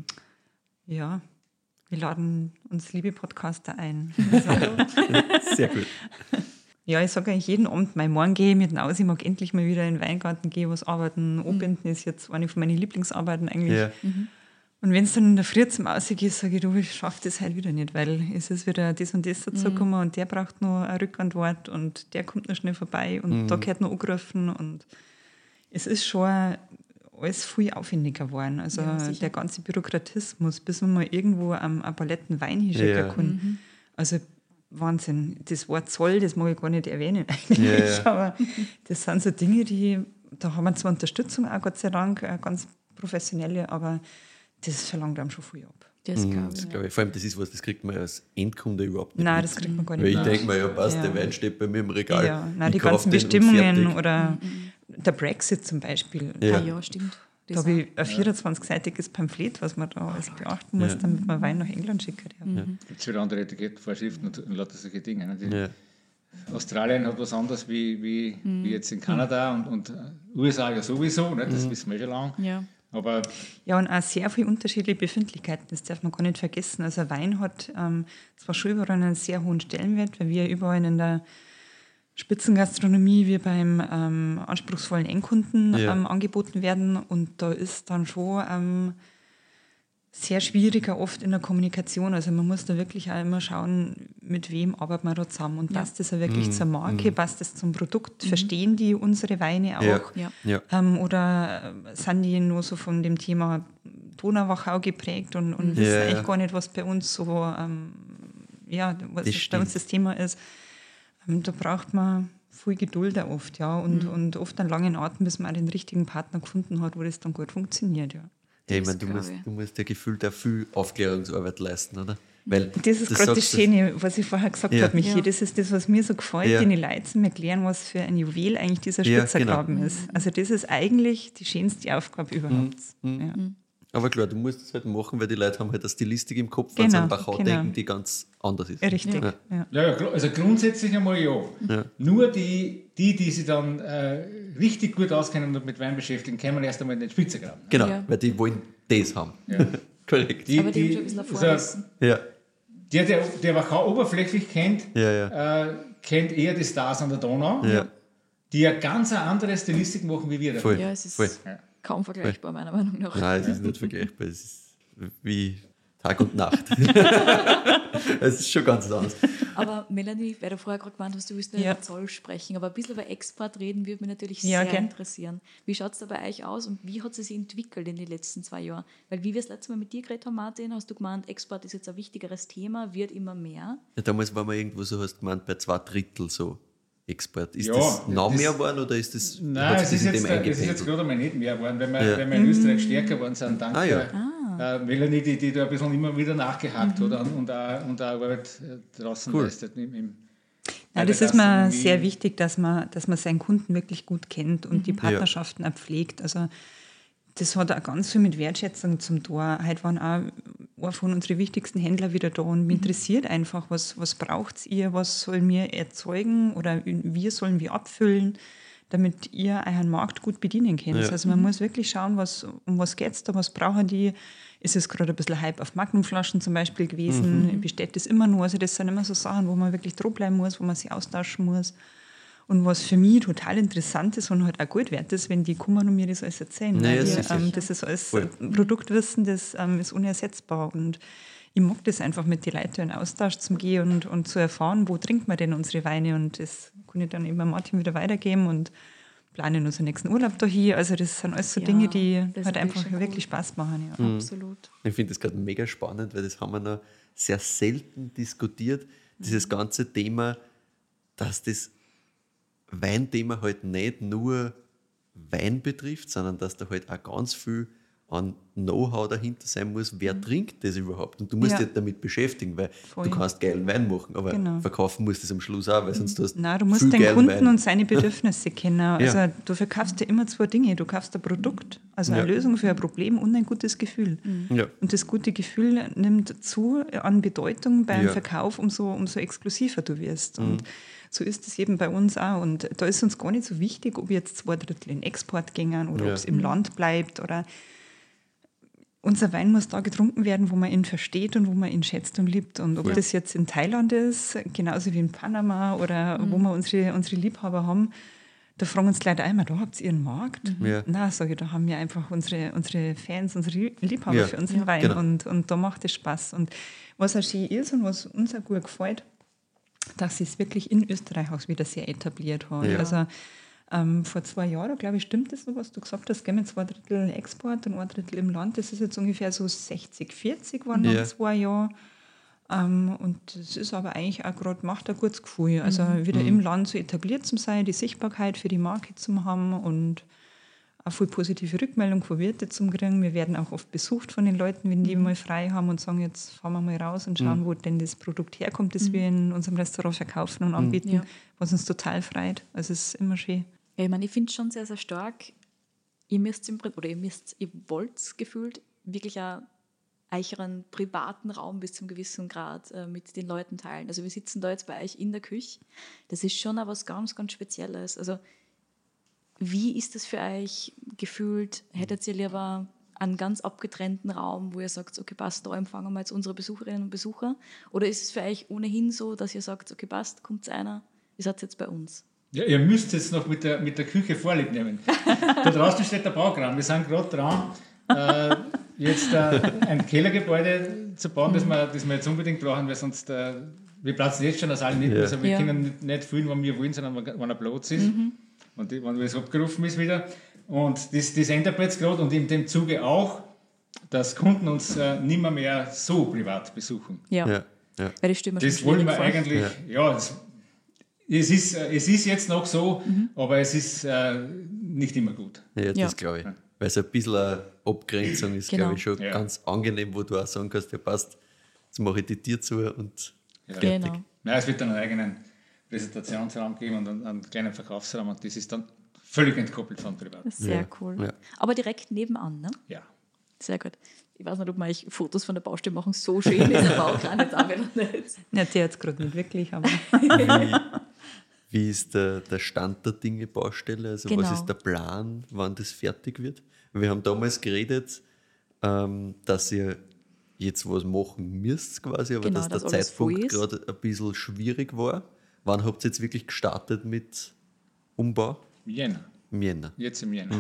Ja, wir laden uns liebe Podcaster ein. Also, sehr gut. Ja, ich sage eigentlich jeden Abend, mein Morgen gehe ich mit nach Hause, ich mag endlich mal wieder in den Weingarten gehen, was arbeiten. Anbinden ist jetzt eine von meinen Lieblingsarbeiten eigentlich. Ja. Und wenn es dann in der Früh zum Ausgehen ist, sage ich, du, ich schaffe das heute wieder nicht, weil es ist wieder das und das dazugekommen und der braucht noch eine Rückantwort und der kommt noch schnell vorbei und Mhm. da gehört noch angerufen. Und es ist schon alles viel aufwendiger geworden. Also Ja, sicher. der ganze Bürokratismus, bis man mal irgendwo am am Paletten Wein hinschicken Ja. kann. Also Wahnsinn. Das Wort Zoll, das mag ich gar nicht erwähnen eigentlich. Ja, ja. Aber das sind so Dinge, die, da haben wir zwar Unterstützung auch, Gott sei Dank, eine ganz professionelle, aber das verlangt einem schon viel ab. Das Mhm, glaube das ich. glaube ich. Vor allem, das ist was, das kriegt man als Endkunde überhaupt nicht Nein, mit. das kriegt man gar nicht Weil ich mit. denke mir, ja passt, Ja. der Wein steht bei mir im Regal. Ja, nein, Ich die kauf ganzen den und Bestimmungen fertig. oder der Brexit zum Beispiel. Ja. Ah, ja, stimmt. Da Das habe ich ein vierundzwanzig-seitiges Pamphlet, was man da alles beachten muss, Ja. damit man Wein nach England schicken darf. Gibt es wieder andere Etikettvorschriften und, und lauter solche Dinge. Ne? Die, Ja. Australien hat was anderes wie, wie, wie jetzt in Kanada und, und U S A ja sowieso, ne? Das wissen wir schon lange. Ja. Aber Ja, und auch sehr viele unterschiedliche Befindlichkeiten, das darf man gar nicht vergessen. Also Wein hat ähm, zwar schon überall einen sehr hohen Stellenwert, weil wir überall in der Spitzengastronomie wie beim ähm, anspruchsvollen Endkunden Ja. ähm, angeboten werden. Und da ist dann schon ähm, sehr schwieriger oft in der Kommunikation. Also man muss da wirklich auch immer schauen, mit wem arbeitet man da zusammen. Und Ja. passt das auch wirklich zur Marke, passt das zum Produkt, verstehen die unsere Weine auch? Ja. Ja. Ja. Ähm, oder äh, sind die nur so von dem Thema Donauwachau geprägt und, und wissen Ja, eigentlich ja. gar nicht, was bei uns so, ähm, ja, was Das bei stimmt. uns das Thema ist. Ähm, da braucht man viel Geduld auch oft, ja, und, und oft einen langen Atem, bis man auch den richtigen Partner gefunden hat, wo das dann gut funktioniert, ja. Ja, ich Das meine, du glaub musst, ich. du musst ja gefühlt auch viel Aufklärungsarbeit leisten, oder? Weil Das ist gerade das sagst du- Schöne, was ich vorher gesagt Ja. habe, Michi. Ja. Das ist das, was mir so gefällt, Ja. den Leuten zu erklären, was für ein Juwel eigentlich dieser Ja, Spitzergraben genau. ist. Also das ist eigentlich die schönste Aufgabe überhaupt. Mhm. Ja. Aber klar, du musst es halt machen, weil die Leute haben halt eine Stilistik im Kopf, wenn sie Genau, an Wachau genau. denken, die ganz anders ist. Richtig. Ja. Ja. ja, ja, gru- also grundsätzlich einmal ja. Ja. Nur die, die, die sich dann äh, richtig gut auskennen und mit Wein beschäftigen, kommen erst einmal in den Spitzengraben. Genau, Ja. weil die wollen das haben. Ja. Korrekt. Die, Aber die haben schon ein bisschen ein also, Vorwissen. Ja. der, der, der Wachau oberflächlich kennt, Ja, ja. Äh, kennt eher die Stars an der Donau, Ja. die ja ganz eine andere Stilistik machen wie wir. da. Voll. Ja, es ist Voll. Ja. kaum vergleichbar, meiner Meinung nach. Nein, es ist nicht vergleichbar. Es ist wie Tag und Nacht. Es ist schon ganz anders. Aber Melanie, weil du vorher gerade gemeint hast, du willst nicht Ja. über Zoll sprechen, aber ein bisschen über Export reden würde mich natürlich Ja, sehr gern. interessieren. Wie schaut es da bei euch aus und wie hat es sich entwickelt in den letzten zwei Jahren? Weil wie wir das letzte Mal mit dir geredet haben, Martin, hast du gemeint, Export ist jetzt ein wichtigeres Thema, wird immer mehr. Ja, damals war man irgendwo so, hast du gemeint, bei zwei Drittel so Export. Ist Ja, das noch das- mehr geworden oder ist das, Nein, hat es sich ist, das in jetzt, dem es ist jetzt eingependelt? gerade einmal nicht mehr geworden, weil wir, Ja. weil wir in Österreich stärker geworden sind, dank Ah, ja. äh, Melanie, die, die da ein bisschen immer wieder nachgehakt hat und, und, auch, und auch Arbeit äh, draußen Cool. leistet. Im, im, bei Ja, der das ist mir Gastronomie. sehr wichtig, dass man, dass man seinen Kunden wirklich gut kennt und die Partnerschaften auch pflegt. Also das hat auch ganz viel mit Wertschätzung zum Tor. Heute waren auch ein von unseren wichtigsten Händler wieder da und mich interessiert einfach, was, was braucht ihr, was sollen wir erzeugen oder wir sollen wir abfüllen, damit ihr euren Markt gut bedienen könnt. Ja. Also man muss wirklich schauen, was, um was geht es da, was brauchen die. Ist es gerade ein bisschen Hype auf Magnumflaschen zum Beispiel gewesen? Besteht das immer nur? Also das sind immer so Sachen, wo man wirklich dranbleiben muss, wo man sich austauschen muss. Und was für mich total interessant ist und halt auch gut wert ist, wenn die kommen und mir das alles erzählen. Naja, Weil wir, sicher. ähm, das ist alles Voll. Produktwissen, das ähm, ist unersetzbar. Und ich mag das einfach, mit den Leuten in Austausch zu gehen und, und zu erfahren, wo trinkt man denn unsere Weine. Und das kann ich dann immer Martin wieder weitergeben und planen unseren nächsten Urlaub dahin. Also das sind alles so Ja, Dinge, die das ist halt natürlich einfach schon cool. wirklich Spaß machen. Ja. Absolut. Ich finde das gerade mega spannend, weil das haben wir noch sehr selten diskutiert, dieses ganze Thema, dass das Weinthema halt nicht nur Wein betrifft, sondern dass da halt auch ganz viel an Know-how dahinter sein muss, wer trinkt das überhaupt. Und du musst Ja. dich damit beschäftigen, weil Voll. du kannst geilen Wein machen, aber Genau. verkaufen musst du es am Schluss auch, weil sonst du hast Nein, du musst viel den geilen Kunden Wein. und seine Bedürfnisse kennen. Also Ja. du verkaufst ja immer zwei Dinge. Du kaufst ein Produkt, also eine Ja. Lösung für ein Problem und ein gutes Gefühl. Ja. Und das gute Gefühl nimmt zu an Bedeutung beim Ja. Verkauf, umso, umso exklusiver du wirst. Und so ist es eben bei uns auch. Und da ist uns gar nicht so wichtig, ob jetzt zwei Drittel in Export gingen oder Ja. ob es im Land bleibt. Oder unser Wein muss da getrunken werden, wo man ihn versteht und wo man ihn schätzt und liebt. Und ob Ja. das jetzt in Thailand ist, genauso wie in Panama oder mhm. wo wir unsere, unsere Liebhaber haben, da fragen uns die Leute einmal, da habt ihr einen Markt? Ja. Nein, sage ich, da haben wir einfach unsere, unsere Fans, unsere Liebhaber Ja. für unseren Ja. Wein. Genau. Und, und da macht es Spaß. Und was auch schön ist und was uns auch gut gefällt, dass es wirklich in Österreich auch wieder sehr etabliert hat. Ja. Also ähm, vor zwei Jahren, glaube ich, stimmt das so, was du gesagt hast, gell, mit zwei Drittel Export und ein Drittel im Land. Das ist jetzt ungefähr so sechzig vierzig waren Ja. nach zwei Jahren. Ähm, und das ist aber eigentlich auch gerade, macht ein gutes Gefühl. Also wieder im Land so etabliert zu sein, die Sichtbarkeit für die Marke zu haben und auch viel positive Rückmeldung von Wirten zu kriegen. Wir werden auch oft besucht von den Leuten, wenn die mal frei haben und sagen, jetzt fahren wir mal raus und schauen, wo denn das Produkt herkommt, das wir in unserem Restaurant verkaufen und anbieten, Ja. was uns total freut. Also es ist immer schön. Ja, ich meine, ich finde es schon sehr, sehr stark. Ihr müsst im Prinzip, oder ihr müsst, ihr wollt gefühlt wirklich auch euren privaten Raum bis zum gewissen Grad äh, mit den Leuten teilen. Also wir sitzen da jetzt bei euch in der Küche. Das ist schon auch was ganz, ganz Spezielles. Also wie ist das für euch gefühlt? Hättet ihr lieber einen ganz abgetrennten Raum, wo ihr sagt, okay, passt, da empfangen wir jetzt unsere Besucherinnen und Besucher? Oder ist es für euch ohnehin so, dass ihr sagt, okay, passt, kommt einer, ihr seid jetzt bei uns? Ja, ihr müsst jetzt noch mit der, mit der Küche Vorlieb nehmen. Da draußen steht der Baugraben. Wir sind gerade dran, äh, jetzt äh, ein Kellergebäude zu bauen, das wir, das wir jetzt unbedingt brauchen, weil sonst, äh, wir platzen jetzt schon das alle nicht. Ja. Also wir Ja. können nicht, nicht fühlen, wann wir wollen, sondern wann, wann er Platz ist. Und die, wann es abgerufen ist wieder. Und das, das ändert jetzt gerade und in dem Zuge auch, dass Kunden uns äh, nicht mehr, mehr so privat besuchen. Ja, Ja. Ja. Weil das stimmt mir Das schon wollen schwierig wir vor. eigentlich, ja, ja es, es, ist, äh, es ist jetzt noch so, aber es ist äh, nicht immer gut. Ja, das Ja. glaube ich. Weil es ein bisschen eine Abgrenzung ist, Genau. glaube ich, schon Ja. ganz angenehm, wo du auch sagen kannst, ja passt, jetzt mache ich die Tür zu und Ja. fertig. Genau. Ja, es wird dann einen eigenen Präsentationsraum geben und einen, einen kleinen Verkaufsraum und das ist dann völlig entkoppelt von privat. Sehr Ja. cool. Ja. Aber direkt nebenan, ne? Ja. Sehr gut. Ich weiß nicht, ob wir euch Fotos von der Baustelle machen. So schön ist der Bau gar nicht, auch wieder nicht. Ja, der jetzt gerade nicht wirklich, aber Wie, wie ist der, der Stand der Dinge Baustelle? Also Genau. was ist der Plan, wann das fertig wird? Wir haben damals geredet, ähm, dass ihr jetzt was machen müsst quasi, aber Genau, dass der dass alles voll Zeitpunkt ist. gerade ein bisschen schwierig war. Wann habt ihr jetzt wirklich gestartet mit Umbau? Im Jänner. Im Jänner. Jetzt im Jänner.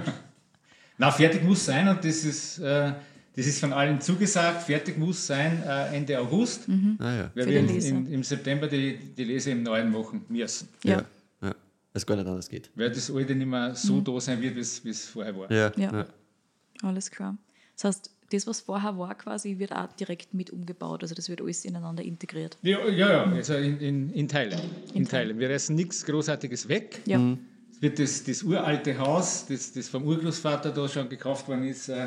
Na, fertig muss sein und das ist, äh, das ist von allen zugesagt. Fertig muss sein äh, Ende August, Ah, ja. weil Für wir die in, Lese. in, im September die, die Lese im Neuen machen müssen. Ja. Ja. Ja. Weil es gar nicht anders geht. Weil das alte nicht mehr so da sein wird, wie es- wie es vorher war. Ja. Ja. Ja. Alles klar. Das heißt, das, was vorher war, quasi, wird auch direkt mit umgebaut. Also das wird alles ineinander integriert. Ja, ja, ja, also in, in, in Teilen. In, In Teilen. Wir reißen nichts Großartiges weg. Ja. Es wird das, das uralte Haus, das, das vom Urgroßvater da schon gekauft worden ist, äh,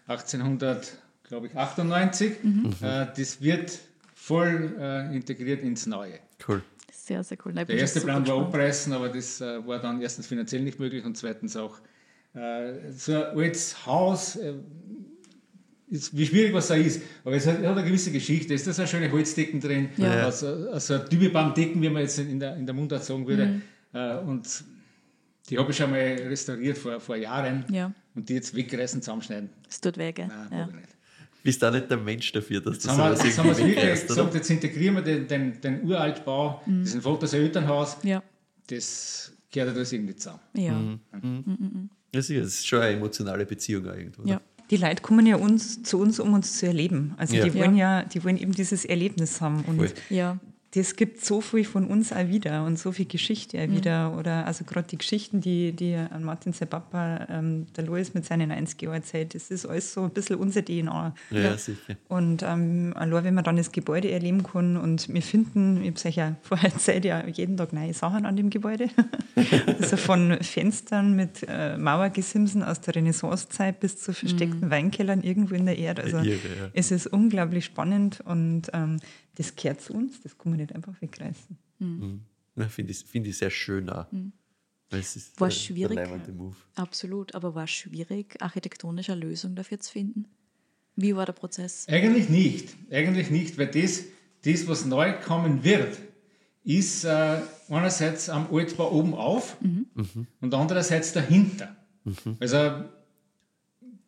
achtzehnhundertachtundneunzig, äh, das wird voll äh, integriert ins Neue. Cool. Sehr, sehr cool. Nein, ich Der bin erste schon Plan super war gespannt. abreißen, aber das äh, war dann erstens finanziell nicht möglich und zweitens auch äh, so ein altes Haus, äh, ist, wie schwierig was da ist, aber es hat, hat eine gewisse Geschichte. Es ist da so schöne Holzdecken drin, Ja. also, also Dübebaumdecken, wie man jetzt in der, in der Mundart sagen würde. Mhm. Äh, und die habe ich schon mal restauriert vor, vor Jahren Ja, und die jetzt wegreißen, zusammenschneiden. es tut weh, gell? Nein, Ja. hab ich nicht. Bist auch nicht der Mensch dafür, dass Jetzt du haben wir, sowas jetzt haben wir es irgendwie wirklich wegreißt, gesagt, oder? jetzt integrieren wir den, den, den Uraltbau, das ist ein Vater Elternhaus, Ja. das gehört ja das irgendwie zusammen. Ja. Ja, sicher, das ist schon eine emotionale Beziehung auch irgendwo. Ja. oder? die Leute kommen ja uns, zu uns, um uns zu erleben. Also Ja. die wollen ja, die wollen eben dieses Erlebnis haben. Und Voll. Ja. das gibt so viel von uns auch wieder und so viel Geschichte auch Mhm. wieder. Oder also gerade die Geschichten, die, die an Martin sein Papa, ähm, der Louis mit seinen neunzig Jahren erzählt, das ist alles so ein bisschen unsere D N A. Ja, Ja. sicher. Und ähm, allein, wenn man dann das Gebäude erleben kann und wir finden, ich habe es euch ja vorher erzählt, ja jeden Tag neue Sachen an dem Gebäude. Also von Fenstern mit äh, Mauergesimsen aus der Renaissancezeit bis zu versteckten Weinkellern irgendwo in der Erde. Also Irre, ja. es ist unglaublich spannend und ähm, das gehört zu uns, das kann man nicht einfach wegreißen. Ja, Finde ich, find ich sehr schön auch. Weil es ist War der- schwierig. Der leibende Move. Absolut. Aber war es schwierig, architektonische Lösung dafür zu finden? Wie war der Prozess? Eigentlich nicht, eigentlich nicht, weil das, das was neu kommen wird, ist äh, einerseits am Altbau oben auf und andererseits dahinter. Also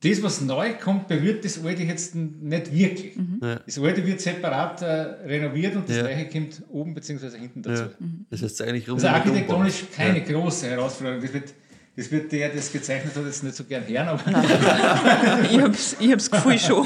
das, was neu kommt, berührt das Alte jetzt nicht wirklich. Mhm. Ja. Das Alte wird separat äh, renoviert und das Ja. Neue kommt oben bzw. hinten dazu. Ja. Das heißt eigentlich Also architektonisch keine Ja. große Herausforderung. Das wird, das wird der, der das gezeichnet hat, jetzt nicht so gern hören, aber Ich habe ich hab's Gefühl schon.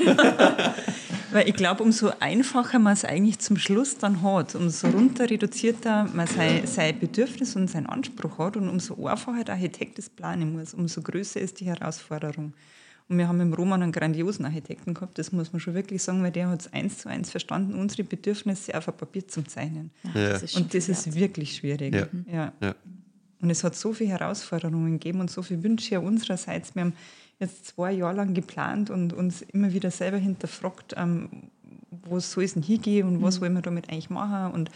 Weil ich glaube, umso einfacher man es eigentlich zum Schluss dann hat, umso runter reduzierter man sein, sein Bedürfnis und seinen Anspruch hat und umso einfacher der Architekt das planen muss, umso größer ist die Herausforderung. Und wir haben im Roman einen grandiosen Architekten gehabt, das muss man schon wirklich sagen, weil der hat es eins zu eins verstanden, unsere Bedürfnisse auf ein Papier zum Zeichnen. Ja, das ist schon Und das viel ist wert. wirklich schwierig. Ja. Ja. Ja. Und es hat so viele Herausforderungen gegeben und so viele Wünsche unsererseits. Wir haben jetzt zwei Jahre lang geplant und uns immer wieder selber hinterfragt, ähm, wo soll es denn hingehen und was wollen wir damit eigentlich machen. Und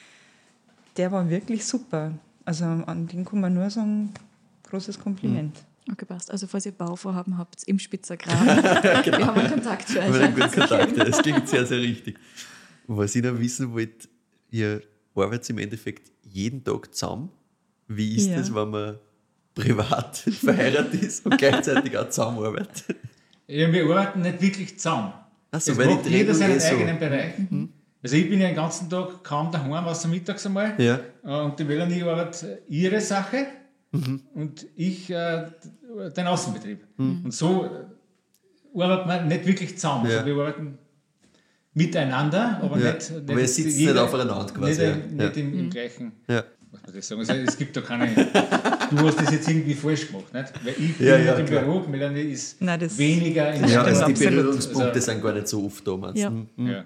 der war wirklich super. Also an den kann man nur sagen, großes Kompliment. Okay, passt. Also falls ihr Bauvorhaben habt im Spitzergraben, wir haben einen Kontakt für Wir haben euch. einen guten Kontakt. Ja. Das klingt sehr, sehr richtig. Was ich noch wissen wollte, ihr arbeitet im Endeffekt jeden Tag zusammen. Wie ist Ja. das, wenn man privat verheiratet ist und gleichzeitig auch zusammenarbeitet? ja, wir arbeiten nicht wirklich zusammen. Ach so, Es weil die macht jeder Trennung seinen eh so- eigenen Bereich. Also ich bin ja den ganzen Tag kaum daheim, außer mittags einmal. Ja. Äh, Und die Melanie arbeitet ihre Sache Mhm. und ich äh, den Außenbetrieb. Und so äh, arbeiten wir nicht wirklich zusammen. Ja. Also wir arbeiten miteinander, aber Ja. nicht, Aber ihr sitzt nicht aufeinander quasi, Nicht, ja. im- Ja. nicht im, im gleichen. Ja. Was man das sagen? Also es gibt da keine. Du hast das jetzt irgendwie falsch gemacht, nicht? Weil ich bin Ja, nicht ja, im klar. Büro, Melanie ist Nein, das- weniger in Ja, Stimmt, also die absolut. Berührungspunkte Also- sind gar nicht so oft da, meinst du? Ja. Mhm. Ja.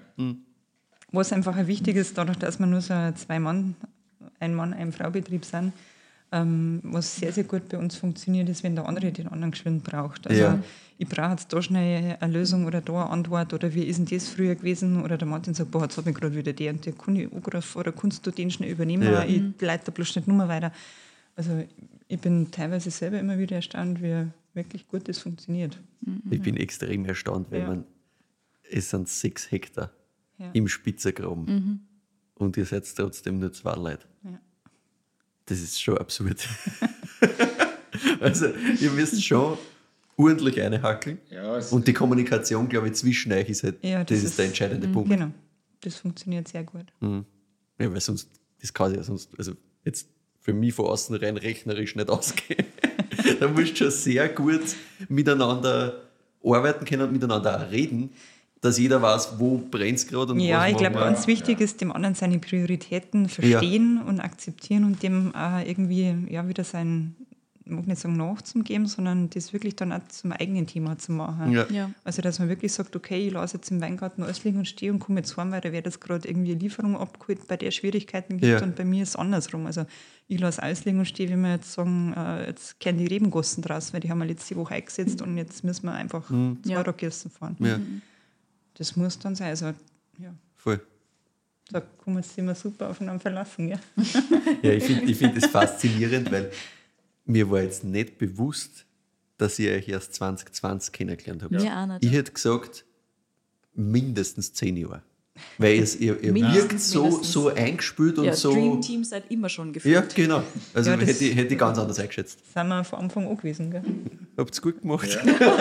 Was einfach ein wichtig ist, dadurch, dass wir nur so ein Zwei-Mann, ein Mann, ein Frau-Betrieb sind, ähm, was sehr, sehr gut bei uns funktioniert, ist, wenn der andere den anderen geschwind braucht. Also Ja. ich brauche jetzt da schnell eine Lösung oder da eine Antwort oder wie ist denn das früher gewesen? Oder der Martin sagt, boah, jetzt habe ich gerade wieder den und den kann ich angreifen oder kannst du den schnell übernehmen? Ja. Ich leite da bloß nicht Nummer weiter. Also ich bin teilweise selber immer wieder erstaunt, wie wirklich gut das funktioniert. Ich bin extrem erstaunt, weil Ja. man, es sind sechs Hektar Ja. im Spitzergraben und ihr seid trotzdem nur zwei Leute. Ja. Das ist schon absurd. Also ihr müsst schon ordentlich einhackeln Ja, es, und die Kommunikation, glaube ich, zwischen euch ist halt, Ja, das, das ist der ist- entscheidende Punkt. Genau, das funktioniert sehr gut. Ja, weil sonst, das kann ja sonst, also jetzt für mich von außen rein rechnerisch nicht ausgehen. Da musst du schon sehr gut miteinander arbeiten können und miteinander auch reden, dass jeder weiß, wo brennt es gerade und Ja, was ich machen glaube, wir. ganz wichtig ist, dem anderen seine Prioritäten verstehen und akzeptieren und dem auch irgendwie ja, wieder sein, ich mag nicht sagen nachzugeben, sondern das wirklich dann auch zum eigenen Thema zu machen. Ja. Ja. Also, dass man wirklich sagt, okay, ich lasse jetzt im Weingarten alles liegen und stehe und komme jetzt heim, weil da wird jetzt gerade irgendwie eine Lieferung abgeholt, bei der Schwierigkeiten gibt Ja. und bei mir ist es andersrum. Also, ich lasse alles liegen und stehe, wie wir jetzt sagen, äh, jetzt kehren die Rebengossen draus, weil die haben wir letzte Woche eingesetzt und jetzt müssen wir einfach zwei Ja. Rockkisten fahren. Ja, Das muss dann sein. Also, ja. voll. Da kann man sich immer super aufeinander verlassen. Ja. Ja, ich finde ich find das faszinierend, weil mir war jetzt nicht bewusst, dass ihr euch erst zwanzig zwanzig kennengelernt habt. Mir auch nicht. Ich hätte gesagt, mindestens zehn Jahre. Weil es, ihr, ihr Mindestens, wirkt so, mindestens. so eingespielt und Ja, so. Dream Team seid immer schon gefühlt. Ja, genau. Also Ja, das- hätte, ich- hätte ich ganz anders eingeschätzt. Sind wir von Anfang an gewesen. Gell? Habt ihr gut gemacht.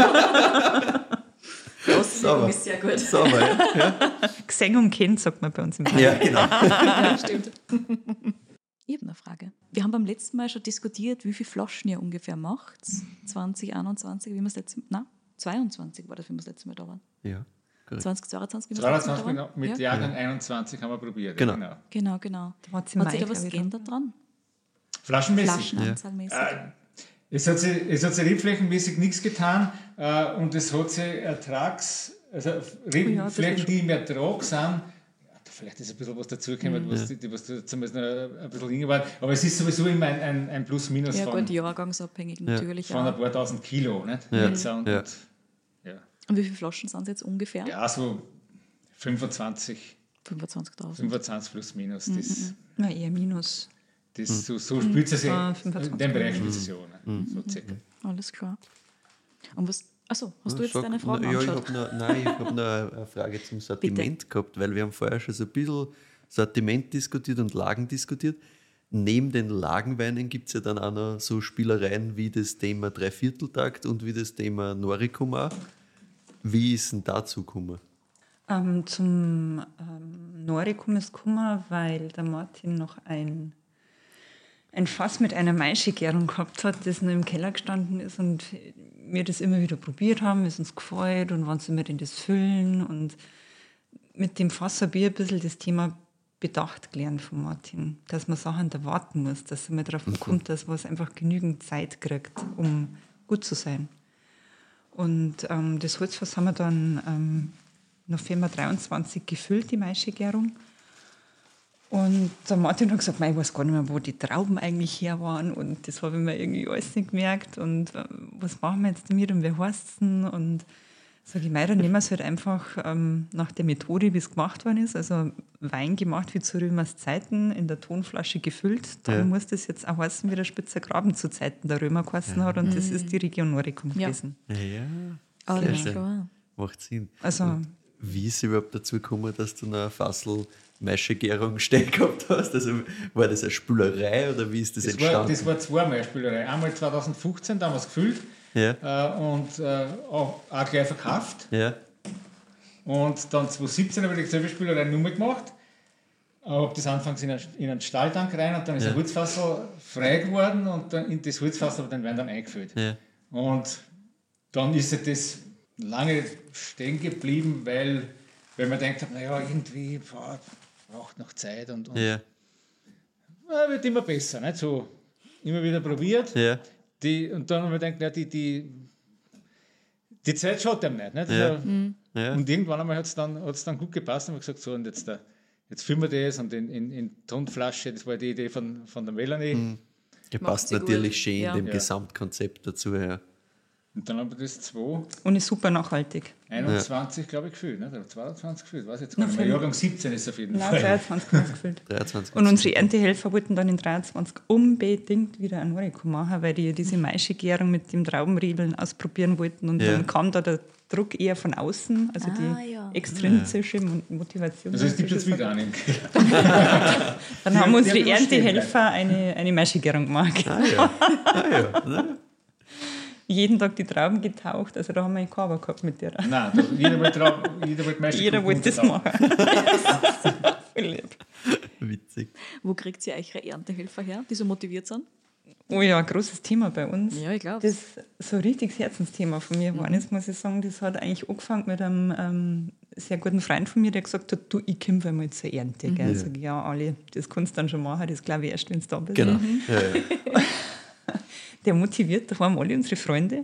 Die Auslegung Sauber. ist sehr gut. Sauber, ja. Ja. Gesehen und kennt, sagt man bei uns im Verein. Ja, genau. Ja, stimmt. Ich habe eine Frage. Wir haben beim letzten Mal schon diskutiert, wie viele Flaschen ihr ungefähr macht. zwanzig einundzwanzig, wie wir das letzte Mal, nein, zweiundzwanzig war das, wie wir das letzte Mal da waren. Ja, korrekt. zwanzig zweiundzwanzig, wie wir das letzte Mal zweiundzwanzig da waren. mit Ja. Jahrgang einundzwanzig haben wir probiert. Genau. Ja, Genau, genau. Da hat sie Hat sich Mai, da was glaub ich, geändert dran? Flaschenmäßig. Flaschenanzahlmäßig? Es hat sich, es hat sich rebflächenmäßig nichts getan äh, und es hat sich Ertrags, also Rebflächen, ist die im Ertrag sind, ja, vielleicht ist ein bisschen was dazugekommen, was, die, was da zumindest noch ein bisschen länger war, aber es ist sowieso immer ein, ein, ein Plus-Minus Ja, von, gut, jahrgangsabhängig natürlich. von ein auch. paar tausend Kilo. Nicht? Ja. Jetzt und, Ja. und, ja. Und wie viele Flaschen sind es jetzt ungefähr? ja, so fünfundzwanzig, fünfundzwanzigtausend. fünfundzwanzig plus minus. Das, Na, eher minus. das, so so spielt es sich, Ah, in fünfundzwanzig. dem Bereich spielt es sich an. So circa. Alles klar. Und was, achso, hast du jetzt Sag, deine Fragen na, ja, ich angeschaut? hab noch, nein, ich habe noch eine Frage zum Sortiment gehabt, weil wir haben vorher schon so ein bisschen Sortiment diskutiert und Lagen diskutiert. neben den Lagenweinen gibt es ja dann auch noch so Spielereien wie das Thema Dreivierteltakt und wie das Thema Noricum auch. Wie ist denn dazu gekommen? Ähm, zum ähm, Noricum ist gekommen, weil der Martin noch ein, ein Fass mit einer Maischegärung gehabt hat, das noch im Keller gestanden ist und wir das immer wieder probiert haben, ist uns gefreut und wann sie wir denn das füllen. Und mit dem Fass habe ich ein bisschen das Thema bedacht gelernt von Martin, dass man Sachen da warten muss, dass man darauf kommt, dass man einfach genügend Zeit kriegt, um gut zu sein. Und ähm, das Holzfass haben wir dann ähm, November dreiundzwanzig gefüllt, die Maischegärung. Und der Martin hat gesagt, ich weiß gar nicht mehr, wo die Trauben eigentlich her waren. Und das habe ich mir irgendwie alles nicht gemerkt. Und äh, was machen wir jetzt damit und wie heißt es denn? Und sage ich, dann nehmen wir es halt einfach ähm, nach der Methode, wie es gemacht worden ist. Also Wein gemacht wie zu Römers Zeiten, in der Tonflasche gefüllt. Dann ja. muss das jetzt auch heißen, wie der Spitzer Graben zu Zeiten der Römer geheißen ja. hat. Und mhm. das ist die Region Noricum ja. gewesen. Ja, alles klar. Macht Sinn. Also, und wie ist es überhaupt dazu gekommen, dass du noch eine Fassel Maischegärung stehen gehabt hast? Also war das eine Spülerei oder wie ist das, das entstanden? War, das war zweimal Spülerei. Einmal zwanzig fünfzehn, da haben wir es gefüllt. Ja. Äh, und äh, auch, auch gleich verkauft. Ja. Und dann zwanzig siebzehn habe ich dieselbe Spülerei nochmal gemacht. Habe das anfangs in einen, in einen Stahltank rein und dann ist ja. ein Holzfassel frei geworden und dann in das Holzfassel dann werden dann eingefüllt. Ja. Und dann ist das lange stehen geblieben, weil, weil man denkt, naja, irgendwie boah, braucht noch Zeit und, und ja. ja, wird immer besser. Nicht? So, immer wieder probiert. Ja. Die, und dann haben wir gedacht, ja, die, die, die Zeit schaut einem nicht. nicht? Ja. Also, mhm. ja. Und irgendwann einmal hat es dann, dann gut gepasst und wir gesagt, so, und jetzt, da, jetzt filmen wir das und in, in, in Tonflasche, das war die Idee von, von der Melanie. Mhm. Ja, passt natürlich gut. Schön ja. dem ja. Gesamtkonzept dazu. Ja. Und dann haben wir das zwei. Und ist super nachhaltig. einundzwanzig, ja. glaube ich, gefüllt. Ne? Oder zweiundzwanzig gefüllt, weiß ich jetzt gar nicht mehr. Jahrgang siebzehn ist auf jeden Nein, Fall. dreiundzwanzig haben wir gefüllt. dreiundzwanzig Und unsere Erntehelfer wollten dann in dreiundzwanzig unbedingt wieder ein Noricum machen, weil die diese Maischegärung mit dem Traubenriebeln ausprobieren wollten. Und ja. dann kam da der Druck eher von außen, also ah, die ja. extrinsische ja. Motivation. Also es gibt jetzt wieder einen. Dann haben unsere Erntehelfer eine, eine Maischegärung gemacht. Ah ja, ah, ja. Jeden Tag die Trauben getaucht, also da haben wir einen Cover gehabt mit der. Nein, da, jeder wollte Trauben, jeder wollte Maischegärung. Jeder wollte das machen. Voll lieb. Witzig. Wo kriegt ihr eure Erntehelfer her, die so motiviert sind? Oh ja, ein großes Thema bei uns. Ja, ich glaube. Das so ein richtiges Herzensthema von mir war. Mhm. Das muss ich sagen, das hat eigentlich angefangen mit einem ähm, sehr guten Freund von mir, der gesagt hat, du, ich komme mal zur Ernte. Mhm. Gell? Ich sage, ja, Ali, das kannst du dann schon machen, das glaube ich erst, wenn du da bist. Genau. Mhm. Ja, ja. Der motiviert, da waren alle unsere Freunde.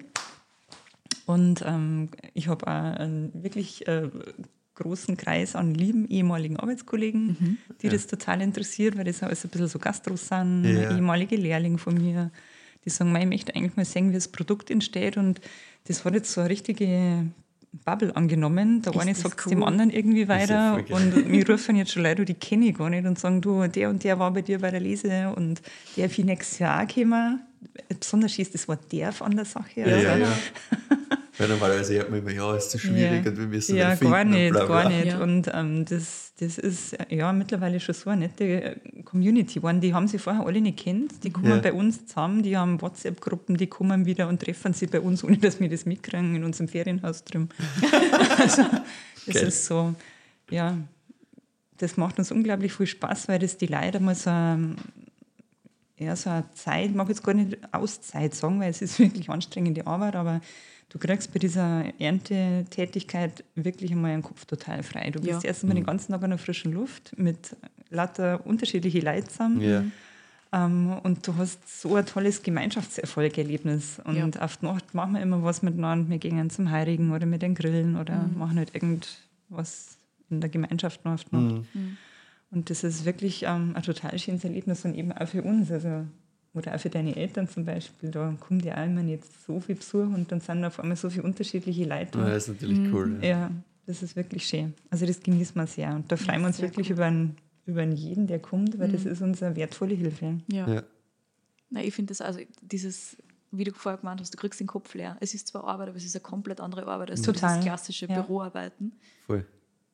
Und ähm, ich habe auch einen wirklich äh, großen Kreis an lieben ehemaligen Arbeitskollegen, mhm. die ja. das total interessiert, weil das alles ein bisschen so Gastros sind, ja. ehemalige Lehrlinge von mir, die sagen, ich möchte eigentlich mal sehen, wie das Produkt entsteht. Und das hat jetzt so eine richtige Bubble angenommen. Der eine sagt es cool. dem anderen irgendwie weiter. Ja und wir rufen jetzt schon Leute, die kenne ich gar nicht und sagen, du, der und der war bei dir bei der Lese und der für nächstes Jahr gekommen. Besonders ist das Wort «derf» an der Sache. Ja, ja, ja. Weil normalerweise hört man immer, ja, ist zu schwierig ja. und wir müssen ja, dann finden. gar nicht, bla, bla. gar nicht. Ja. Und ähm, das, das ist ja mittlerweile schon so eine nette Community geworden. Die haben sich vorher alle nicht kennt. Die kommen ja. bei uns zusammen, die haben WhatsApp-Gruppen, die kommen wieder und treffen sich bei uns, ohne dass wir das mitkriegen, in unserem Ferienhaus drüben. Also, das Geil. ist so, ja, das macht uns unglaublich viel Spaß, weil das die Leute mal so, ja, so eine Zeit, ich mag jetzt gar nicht Auszeit sagen, weil es ist wirklich anstrengende Arbeit, aber du kriegst bei dieser Erntetätigkeit wirklich einmal den Kopf total frei. Du bist ja. erst einmal den ganzen Tag an der frischen Luft mit lauter unterschiedlichen Leuten zusammen. Ja. Ähm, und du hast so ein tolles Gemeinschaftserfolgerlebnis. Und ja. auf die Nacht machen wir immer was miteinander. Wir gehen zum Heirigen oder mit den Grillen oder mhm. machen halt irgendwas in der Gemeinschaft noch auf die Nacht. Mhm. Und das ist wirklich ähm, ein total schönes Erlebnis und eben auch für uns. Also, oder auch für deine Eltern zum Beispiel. Da kommt ja auch immer nicht so viel Besuch und dann sind auf einmal so viele unterschiedliche Leute. Ja, das ist natürlich mhm. cool. Ja. ja, das ist wirklich schön. Also das genießen wir sehr. Und da freuen wir uns wirklich cool. über, einen, über einen jeden, der kommt, weil mhm. das ist unsere wertvolle Hilfe. Ja. ja. Na, ich finde das also, dieses, wie du vorher gemeint hast, du kriegst den Kopf leer. Es ist zwar Arbeit, aber es ist eine komplett andere Arbeit als Total. das klassische ja. Büroarbeiten. Voll.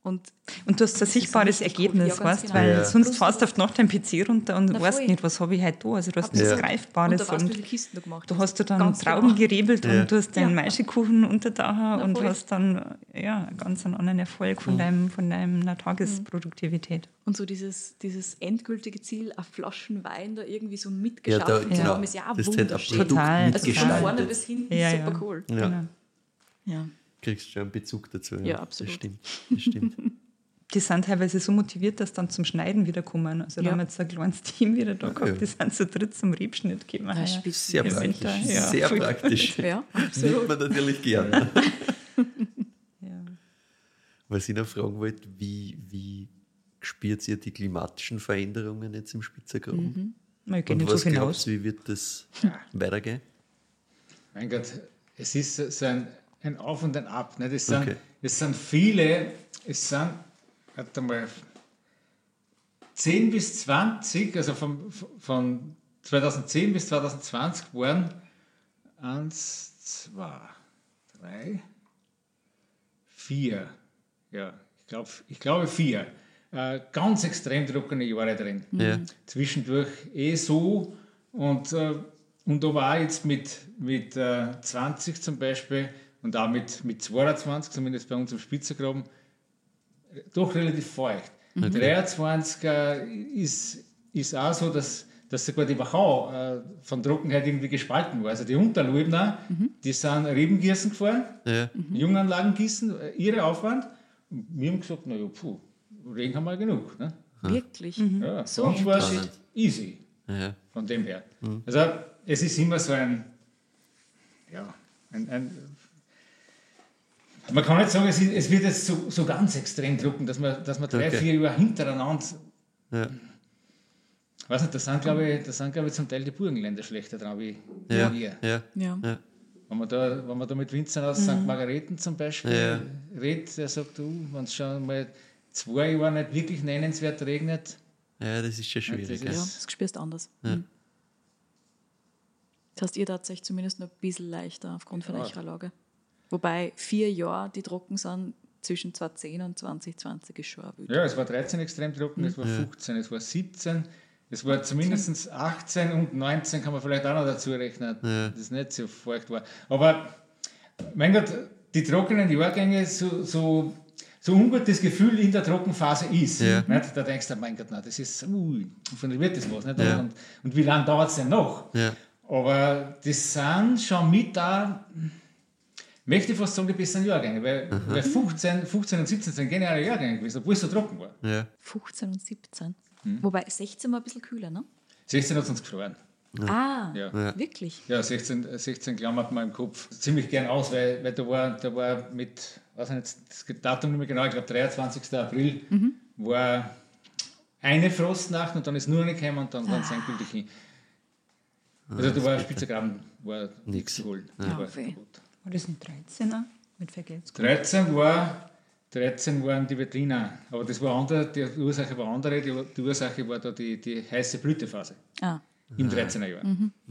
Und, Und du hast ein ist sichtbares richtig Ergebnis, cool. Ja, ganz weißt, genau. weil Ja. sonst fährst du auf nach deinem P C runter und Na, weißt voll. nicht, was habe ich heute da. Also du hast Absolut. nichts Und Greifbares. da weißt du, Und wie viele Kisten du gemacht du hast. hast du dann Ganz Trauben genau. gerebelt Ja. und du hast deinen Ja. Maischekuchen unter da Na, und voll. hast dann ja, ganz einen anderen Erfolg von, deinem, von deiner Tagesproduktivität. Und so dieses, dieses endgültige Ziel, eine Flaschen Wein da irgendwie so Ja, mitgeschaffen da, zu genau. haben, ist ja auch Das ist halt ein wunderschön. Produkt Total, Also von total. vorne mitgestaltet. bis hinten Ja, super ja. cool. Ja. Genau. Ja. Kriegst schon einen Bezug dazu. Ja, absolut. Das stimmt. Das stimmt. Die sind teilweise so motiviert, dass dann zum Schneiden wieder kommen. Also da Ja. haben wir jetzt ein kleines Team wieder da gehabt, ja. die sind zu dritt zum Rebschnitt gekommen. Das Ja. spielt Sehr Im praktisch. Winter, ja. Sehr Voll. praktisch. Ja, Nimmt absolut. man natürlich gerne. Ja. Was ich noch fragen wollte, wie, wie spürt ihr die klimatischen Veränderungen jetzt im Spitzengraben? Mhm. Ich gehe Und nicht so was hinaus. glaubst du, wie wird das weitergehen? Mein Gott, es ist so ein, ein Auf und ein Ab. Nicht? Es, sind, Okay. es sind viele, es sind, warte mal, zehn bis zwanzig, also von, von zweitausendzehn bis zweitausendzwanzig waren eins, zwei, drei, vier, ja, ich, glaub, ich glaube vier, äh, ganz extrem trockene Jahre drin. Ja. Zwischendurch eh so und, äh, und aber auch jetzt mit, mit äh, zwanzig zum Beispiel und auch mit, mit zweiundzwanzig, zumindest bei uns im Spitzengraben, äh, doch relativ feucht. Okay. dreiundzwanzig äh, ist, ist auch so, dass, dass sogar die Wachau äh, von Trockenheit irgendwie gespalten war. Also die Unterlubner, die sind Rebengießen gefahren, Ja. Junganlagen gießen, äh, ihre Aufwand. Und wir haben gesagt, naja, puh, Regen haben wir genug. Ne? Wirklich. Ja, So so uns war es Spannend. easy Ja. von dem her. Also es ist immer so ein, ja, ein, ein man kann nicht sagen, es, ist, es wird jetzt so, so ganz extrem drucken, dass man, dass man drei, Okay. vier Jahre hintereinander, Ja. weiß nicht, da sind glaube ich, da sind, glaube ich zum Teil die Burgenländer schlechter dran wie, Ja. wie wir. Ja. Ja. Ja. Wenn man da, wenn man da mit Winzern aus Sankt Margareten zum Beispiel Ja. redet, der sagt, du, wenn es schon mal zwei Jahre nicht wirklich nennenswert regnet, Ja, das ist schon schwierig. das Ja, Ja. das spürst du anders. Ja. Mhm. Das heißt, ihr tat euch zumindest noch ein bisschen leichter aufgrund von Ja. eurer Lage. Wobei vier Jahre, die trocken sind, zwischen zweitausendzehn und zwanzig zwanzig ist schon auch wild. ja, es war dreizehn extrem trocken, es war fünfzehn, es war siebzehn, es war zumindest achtzehn und neunzehn kann man vielleicht auch noch dazu rechnen, Ja. dass es nicht so feucht war. Aber, mein Gott, die trockenen Jahrgänge, so, so, so ungut das Gefühl in der Trockenphase ist, Ja. nicht? Da denkst du, mein Gott, nein, das ist, ui, von dem wird das was. Nicht? Ja. Und, und wie lange dauert es denn noch? Ja. Aber das sind schon mit da, möchte ich fast sagen, die besseren Jahrgänge, weil, weil fünfzehn, fünfzehn und siebzehn sind geniale Jahrgänge gewesen, obwohl es so trocken war. Ja. fünfzehn und siebzehn. Hm. Wobei sechzehn war ein bisschen kühler, ne? sechzehn hat es uns gefroren. Ah, Ja. Ja. wirklich? Ja, sechzehn, sechzehn klammert man im Kopf ziemlich gern aus, weil, weil da, war, da war mit, weiß ich nicht, das Datum nicht mehr genau, ich glaube dreiundzwanzigsten April, war eine Frostnacht und dann ist nur eine gekommen und dann waren es endgültig hin. Also da war Spitzengraben, war nichts zu holen. Ja, War weh. kaputt. War das ein dreizehner mit Vergeltung? dreizehn, war, dreizehn waren die Wetriner, aber das war andere, die Ursache war andere, die, die Ursache war da die, die heiße Blütephase. Ah, Im dreizehner Jahr.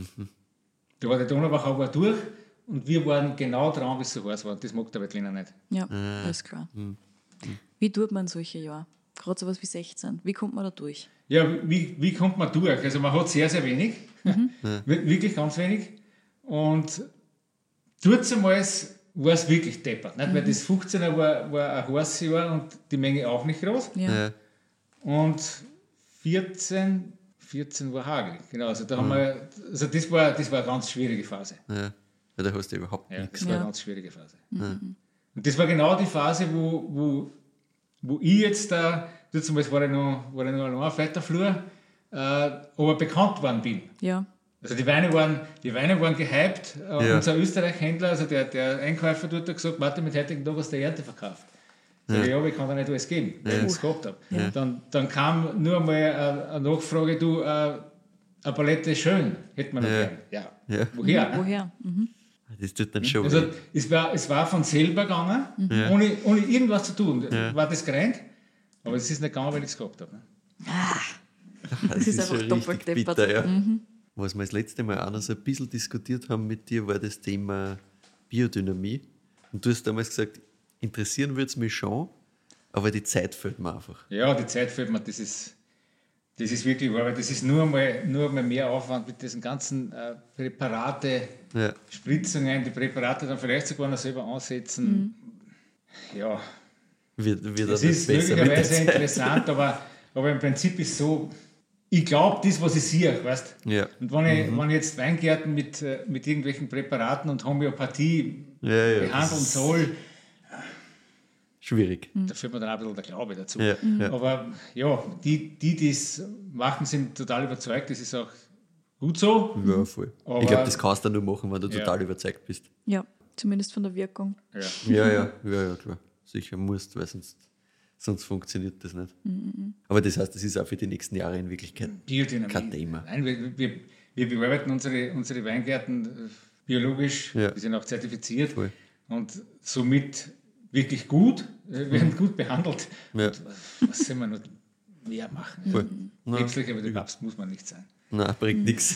Da war die Donauwachau war durch und wir waren genau dran, bis es so heiß war. Das mag der Wettliner nicht. ja, alles klar. Wie tut man solche Jahre? Gerade sowas wie sechzehn. Wie kommt man da durch? Ja, wie, wie kommt man durch? Also man hat sehr, sehr wenig, Wir- wirklich ganz wenig. Und damals war es wirklich deppert, nicht? Weil das fünfzehner war, war ein heißes Jahr und die Menge auch nicht groß. Ja. Ja. Und vierzehn, vierzehn war Hagel. Genau, also, da haben wir, also das, war, das war eine ganz schwierige Phase. Ja. Ja, da hast du überhaupt Ja, nichts. das war Ja. eine ganz schwierige Phase. Und das war genau die Phase, wo, wo, wo ich jetzt da, damals war ich noch, war ich noch allein auf weiter Flur, äh, aber bekannt worden bin. Ja. Also die Weine waren, die Weine waren gehypt. Äh, Ja. Unser Österreich-Händler, also der, der Einkäufer dort hat gesagt, Martin, mit heutigen Tag hast du die Ernte verkauft. Sag ich, ja, aber ich kann da nicht alles geben, weil ich nichts gehabt habe. Dann, dann kam nur einmal eine, eine Nachfrage, du, äh, eine Palette ist schön, hätte man noch Ja. gern. Ja. Ja. Woher? Woher? Mhm. Das tut dann schon Also weh. es war, es war von selber gegangen, ohne, ohne irgendwas zu tun. War das gerannt, aber es ist nicht gegangen, weil ich es gehabt habe. Ne? Das, ist einfach schon doppelt richtig deppert. bitter, ja. Was wir das letzte Mal auch noch so ein bisschen diskutiert haben mit dir, war das Thema Biodynamie. Und du hast damals gesagt, interessieren würde es mich schon, Aber die Zeit fehlt mir einfach. Ja, die Zeit fehlt mir, das ist, das ist wirklich Arbeit. Das ist nur einmal, nur einmal mehr Aufwand mit diesen ganzen äh, Präparate, Ja. Spritzungen, die Präparate dann vielleicht sogar noch selber ansetzen. Mhm. Ja, Wird, wird das dann ist besser mit der möglicherweise Zeit. interessant, aber, aber im Prinzip ist so, ich glaube das, was ich sehe, weißt. Ja. Und wenn ich, wenn ich jetzt Weingärten mit, äh, mit irgendwelchen Präparaten und Homöopathie Ja, ja, behandeln das ist soll, schwierig. da führt mir dann auch ein bisschen der Glaube dazu. Ja, ja. Aber ja, die, die das machen, sind total überzeugt, das ist auch gut so. Ja, voll. Aber- Ich glaube, das kannst du nur machen, wenn du Ja. total überzeugt bist. Ja, zumindest von der Wirkung. Ja. Ja, ja, ja, ja, klar. Sicher musst, weil sonst, sonst funktioniert das nicht. Aber das heißt, das ist auch für die nächsten Jahre in Wirklichkeit Biodynamie. kein Thema. Nein, wir, wir, wir bearbeiten unsere, unsere Weingärten äh, biologisch, Ja. die sind auch zertifiziert Voll. und somit wirklich gut, äh, werden gut behandelt. Ja. Und was soll man noch mehr machen? Voll. Na, Päpstlich, aber der Papst muss man nicht sein. nein, bringt nichts.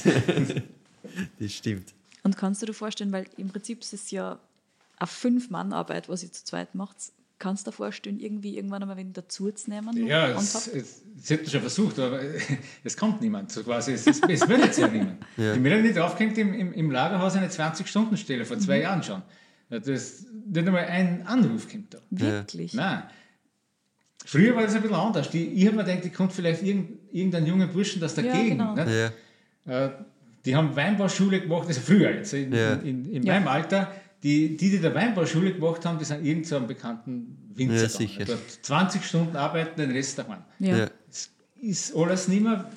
Das stimmt. Und kannst du dir vorstellen, weil im Prinzip ist es ja eine Fünf-Mann-Arbeit, was ihr zu zweit macht, kannst du dir vorstellen, irgendwie irgendwann einmal wen dazu zu nehmen? Ja, on es, top? es, es hätten schon versucht, aber es kommt niemand. So quasi, es, es, es will jetzt ja niemand. Ja. Die Melanie draufgehängt im, im, im Lagerhaus eine zwanzig-Stunden-Stelle, vor zwei Jahren schon. Das, nicht einmal ein Anruf kommt da. Wirklich? Nein. Früher war das ein bisschen anders. Die, ich habe mir gedacht, ich konnte vielleicht irgend, irgendeinen jungen Burschen das dagegen. genau. Nicht? Ja, Äh, die haben Weinbauschule gemacht, also früher jetzt, in, Ja. in, in Ja. meinem Alter. Die, die, die der Weinbauschule gemacht haben, die sind irgend so einen bekannten Winzer. Ja, gegangen. sicher. Dort zwanzig Stunden arbeiten, den Rest daheim. Ja. ja. Es ist alles nicht mehr,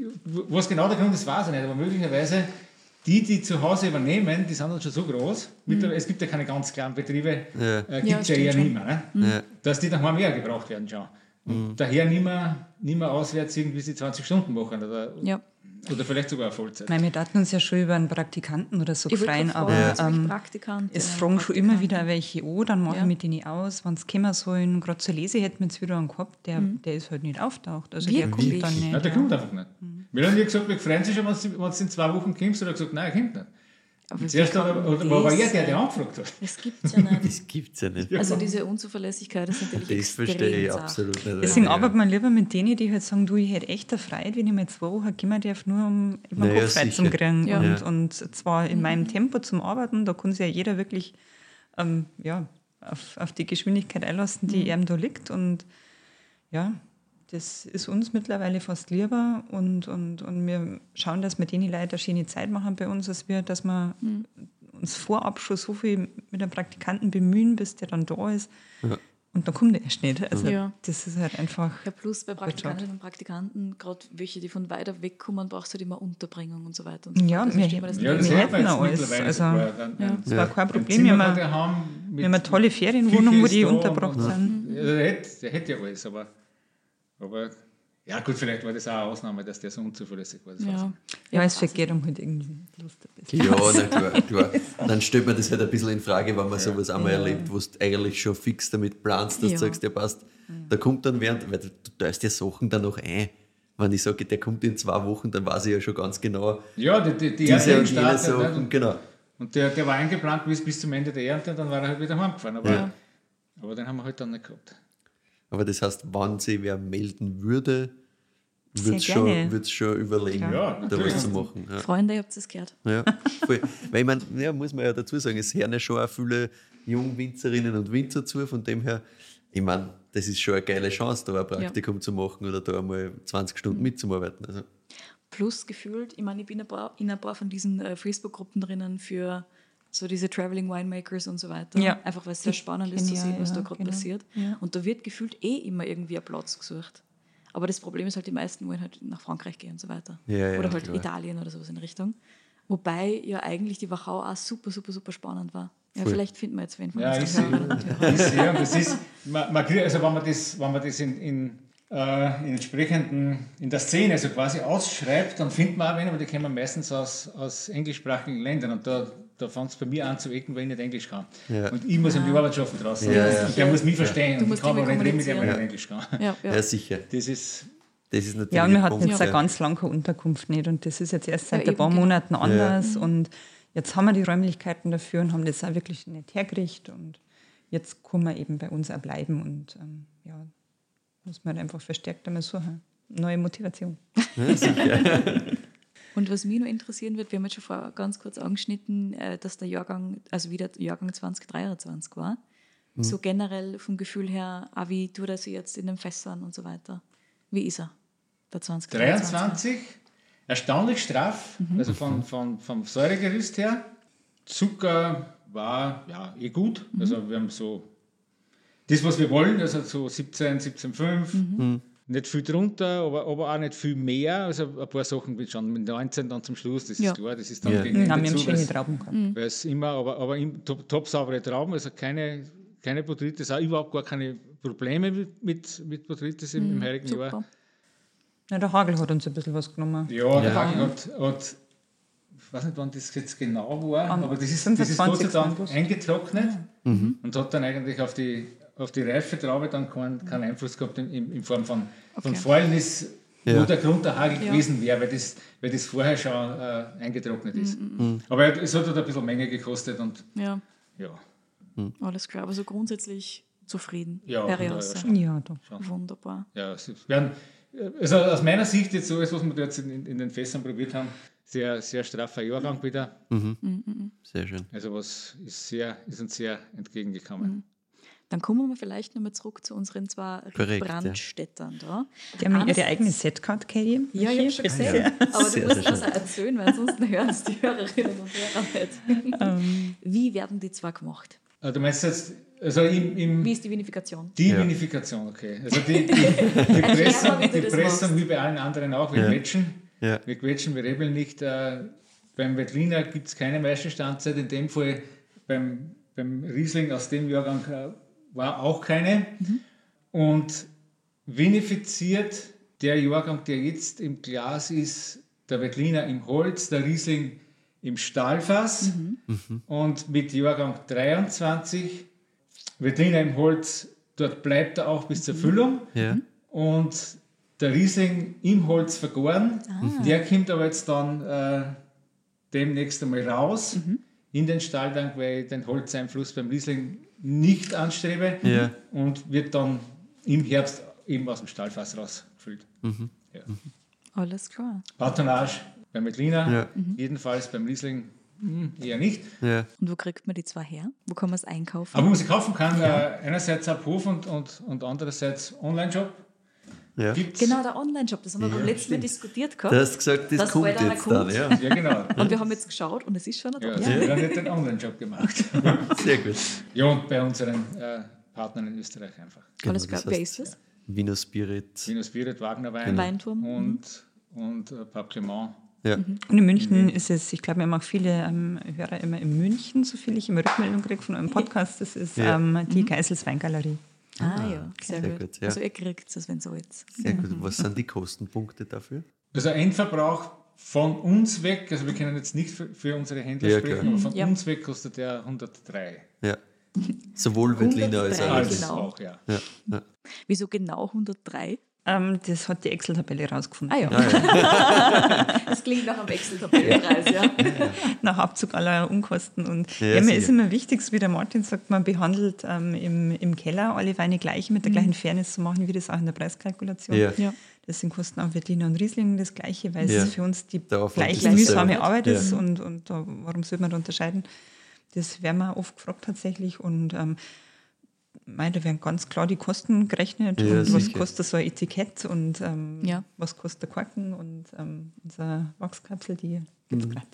was genau der Grund ist, weiß ich nicht, aber möglicherweise die, die zu Hause übernehmen, die sind dann schon so groß. Mittlerweile- Es gibt ja keine ganz kleinen Betriebe, Ja. äh, Ja, gibt es ja, stimmt eher schon. nicht mehr, ne? Ja. Dass die daheim mehr gebraucht werden schon. Und daher nicht mehr, nicht mehr auswärts irgendwie sie zwanzig Stunden machen oder, Ja. oder vielleicht sogar eine Vollzeit. Nein, wir dachten uns ja schon über einen Praktikanten oder so Ich wollte freuen, gerade aber fragen, jetzt ähm, Praktikantinnen, es fragen schon immer Praktikanten. wieder welche an, dann mache Ja. ich mit denen aus, wenn es kommen sollen. Gerade zur Lese hätten wir jetzt wieder einen gehabt, der, der ist halt nicht auftaucht. Also der Wirklich? kommt dann nicht. Nein, der ja. kommt einfach nicht. Melanie hat gesagt, wir freuen sich schon, wenn du wenn du in zwei Wochen kommst. Oder hat gesagt, nein, er kommt nicht. Aber Zuerst wie kann aber, oder war das er der, sein? der angefragt hat. Das gibt es ja nicht. Das gibt es ja nicht. Also diese Unzuverlässigkeit ist natürlich Das extrem verstehe ich zart. absolut nicht. Deswegen ja. arbeitet man lieber mit denen, die halt sagen, du, ich hätte echt erfreut, wenn ich mal zwei Wochen kommen darf, nur um immer Naja, Kopf frei zu sicher. kriegen. Ja. Und, Ja. und zwar in meinem Tempo zum Arbeiten, da kann sich ja jeder wirklich ähm, ja, auf, auf die Geschwindigkeit einlassen, die ihm da liegt. Und ja, das ist uns mittlerweile fast lieber. Und, und, und wir schauen, dass wir denen Leute eine schöne Zeit machen bei uns, als wir, dass wir uns vorab schon so viel mit einem Praktikanten bemühen, bis der dann da ist. Ja. Und dann kommt er erst nicht. Also Ja. das ist halt einfach. Ja, plus bei Praktikantinnen und Praktikanten, gerade welche, die von weiter weg kommen, brauchst du halt immer Unterbringung und so weiter. Und so Ja, fort. Also wir- ich stell mir das Ja, nicht das Wir so hätten wir hätten jetzt alles, mittlerweile also- sogar. Ein, Ja. ein, Das war kein ein Problem. Zimmer, Wir das haben, wir haben wir mit haben eine tolle Ferienwohnung, wo Küche die ist da untergebracht und- sind. Ja, der, hätte, der hätte ja alles, aber, aber ja gut, vielleicht war das auch eine Ausnahme, dass der so unzuverlässig war. Das weiß ich Ja, nicht. Ja, es weiß vergeht um halt irgendwie Lust ein bisschen. Ja, na klar, klar. Dann stellt man das halt ein bisschen in Frage, wenn man sowas einmal erlebt, wo du eigentlich schon fix damit planst, dass Ja. du sagst, der passt. Da kommt dann während, weil du teilst ja Sachen dann noch ein. Wenn ich sage, der kommt in zwei Wochen, dann weiß ich ja schon ganz genau, Ja, die, die, die diese und Ernte jene startet, nicht? Sachen, genau. Und der, der war eingeplant bis, bis zum Ende der Ernte, dann war er halt wieder heimgefahren. Aber, Ja. aber den haben wir halt dann nicht gehabt. Aber das heißt, wenn sich wer melden würde, würde es Sehr schon, gerne. würd's schon überlegen, Ja, da natürlich. was zu machen. Ja. Freunde, ihr habt es gehört. Ja, voll. Weil ich meine, ja, muss man ja dazu sagen, es hören ja schon auch viele Jungwinzerinnen und Winzer zu, von dem her, ich meine, das ist schon eine geile Chance, da ein Praktikum zu machen oder da einmal zwanzig Stunden Mhm. mitzuarbeiten. Also, Plus gefühlt, ich meine, ich bin ein paar, in ein paar von diesen äh, Facebook-Gruppen drinnen für so diese Traveling Winemakers und so weiter. Ja. Einfach weil es sehr Die spannend ist zu kenn ich sehen, auch, was ja, da gerade genau. passiert. Ja. Und da wird gefühlt eh immer irgendwie ein Platz gesucht. Aber das Problem ist halt, die meisten wollen halt nach Frankreich gehen und so weiter. Ja, ja, oder halt klar. Italien oder sowas in der Richtung. Wobei ja eigentlich die Wachau auch super, super, super spannend war. Ja, Voll. vielleicht finden wir jetzt wen von Ja, ich unseren sehe. Hörerinnen und Hörern. Ich sehe, und das ist, man, man kriegt, also wenn man das, wenn man das in, in, äh, in entsprechenden, in der Szene so quasi ausschreibt, dann findet man auch wen, aber die kommen meistens aus, aus englischsprachigen Ländern und da, da fängt es bei mir an zu ecken, weil ich nicht Englisch kann. Ja. Und ich muss ihm die Arbeit schaffen draußen. Ja, ja. Und der muss mich verstehen Du und ich musst kann immer aber nicht reden mit dem, wenn ich kommunizieren. nicht Englisch kann. Ja, ja. ja. sicher. Das ist, Das ist natürlich Ja, und wir ein hatten Punkt, jetzt ja. eine ganz lange Unterkunft nicht und das ist jetzt erst seit Ja, ein paar eben, genau. Monaten anders und jetzt haben wir die Räumlichkeiten dafür und haben das auch wirklich nicht hergerichtet und jetzt kann man eben bei uns auch bleiben und ähm, ja, muss man halt einfach verstärkt einmal suchen. Neue Motivation. Ja, sicher. Und was mich noch interessieren wird, wir haben jetzt schon vorher ganz kurz angeschnitten, äh, dass der Jahrgang, also wieder Jahrgang zwanzig dreiundzwanzig war. Mhm. So generell vom Gefühl her, auch wie tut er sich jetzt in den Fässern und so weiter. Wie ist er, der zwanzig dreiundzwanzig? dreiundzwanzig, erstaunlich straff, mhm. also von, von, vom Säuregerüst her. Zucker war ja eh gut, mhm. also wir haben so das, was wir wollen, also so siebzehn, siebzehn Komma fünf. Mhm. Nicht viel drunter, aber, aber auch nicht viel mehr. Also ein paar Sachen wie schon mit neunzehn dann zum Schluss, das ist ja. klar, das ist dann ja. gegen ja, Ende wir haben zu, schöne Trauben gehabt. Mhm. Weil es immer, aber, aber im, top, top saubere Trauben, also keine, keine Botrytis, auch überhaupt gar keine Probleme mit, mit Botrytis im, mhm. im heurigen Super. Jahr. Ja, der Hagel hat uns ein bisschen was genommen. Ja, der ja. Hagel hat, hat, ich weiß nicht, wann das jetzt genau war, An aber das ist, das ist Gott sei Dank eingetrocknet mhm. und hat dann eigentlich auf die auf die reife Traube dann keinen, keinen Einfluss gehabt in, in Form von, okay. von Fäulnis, ja. wo der Grund der Hagel ja. gewesen wäre, weil das, weil das vorher schon äh, eingetrocknet ist. Mhm. Aber es hat halt ein bisschen Menge gekostet und ja. ja. Mhm. Alles klar, aber so grundsätzlich zufrieden. Ja, ja, ja, schon. ja doch. Schon. Wunderbar. Ja, es werden, also aus meiner Sicht jetzt so ist, was wir jetzt in, in den Fässern probiert haben, sehr, sehr straffer Jahrgang wieder. Mhm. Mhm. Sehr schön. Also was ist, sehr, ist uns sehr entgegengekommen. Mhm. Dann kommen wir vielleicht nochmal zurück zu unseren zwei Brandstädtern. Ja. Die haben ihre eigene Setcard, Katie. Ja, ich habe schon gesehen. Ah, ja. Aber sehr, du musst das auch erzählen, weil sonst hören es die Hörerinnen und Hörer nicht. Um. Wie werden die zwei gemacht? Du meinst jetzt, also im, im wie ist die Vinifikation? Die ja. Vinifikation, okay. Also die, die, die Pressung, die Pressung wie bei allen anderen auch, wir ja. quetschen. Ja. Wir quetschen, wir rebeln nicht. Äh, beim Veltliner gibt es keine Meisterstandzeit. In dem Fall beim, beim Riesling aus dem Jahrgang äh, war auch keine. Mhm. Und vinifiziert der Jahrgang, der jetzt im Glas ist, der Veltliner im Holz, der Riesling im Stahlfass. Mhm. Mhm. Und mit Jahrgang dreiundzwanzig, Veltliner im Holz, dort bleibt er auch bis zur Füllung. Ja. Und der Riesling im Holz vergoren, ah. der kommt aber jetzt dann äh, demnächst einmal raus mhm. in den Stahltank, weil ich den Holzeinfluss beim Riesling nicht anstrebe ja. und wird dann im Herbst eben aus dem Stahlfass rausgefüllt. Mhm. Ja. Alles klar. Patronage beim Veltliner, ja. mhm. jedenfalls beim Riesling mh, eher nicht. Ja. Und wo kriegt man die zwei her? Wo kann man es einkaufen? Aber wo man sie kaufen kann, ja. äh, einerseits ab Hof und, und, und andererseits Online-Shop. Ja. Genau, der Online-Shop, das haben wir ja, beim letzten Mal diskutiert gehabt. Du hast gesagt, das, das kommt jetzt kommt. Dann. Ja. Ja, genau. Und wir haben jetzt geschaut und es ist schon da. Ja, also ja. Wir haben nicht den Online-Shop gemacht. Sehr gut. Ja, und bei unseren äh, Partnern in Österreich einfach. Genau, alles klar, wer ist das? Wiener Spirit. Wiener Spirit, Wagner Wein. Genau. Weinturm. Und, und äh, Pape Clement. Ja. Mhm. Und in München ist es, ich glaube, wir haben auch viele ähm, Hörer immer in München, so viel ich immer Rückmeldung kriege von eurem Podcast, das ist ja. ähm, die mhm. Geisels Weingalerie. Ah, ah ja, sehr, sehr gut. gut ja. Also ihr kriegt es, wenn so jetzt. Sehr gut. Was sind die Kostenpunkte dafür? Also Endverbrauch von uns weg, also wir können jetzt nicht für, für unsere Händler ja, sprechen, klar. aber von ja. uns weg kostet der hundertdrei. Ja. Sowohl Veltliner als auch. Genau. auch ja. Ja. Ja. Wieso genau hundertdrei? Ähm, das hat die Excel-Tabelle rausgefunden. Ah ja. Ah, ja. Das klingt nach einem Excel-Tabellenpreis, ja. Nach Abzug aller Unkosten. Und ja, ja, mir ist immer wichtig, wie der Martin sagt, man behandelt ähm, im, im Keller alle Weine gleich, mit der mhm. gleichen Fairness zu machen, wie das auch in der Preiskalkulation. Ja. Ja. Deswegen kosten auch Veltliner und Riesling das Gleiche, weil ja. es für uns die Darauf gleiche mühsame selber. Arbeit ja. ist. Und, und da, warum sollte man da unterscheiden? Das werden wir oft gefragt tatsächlich. Und ähm, Mei, da werden ganz klar die Kosten gerechnet ja, und was sicher. kostet so ein Etikett und ähm, ja. was kostet der Korken und ähm, unsere Wachskapsel, die gibt es mhm.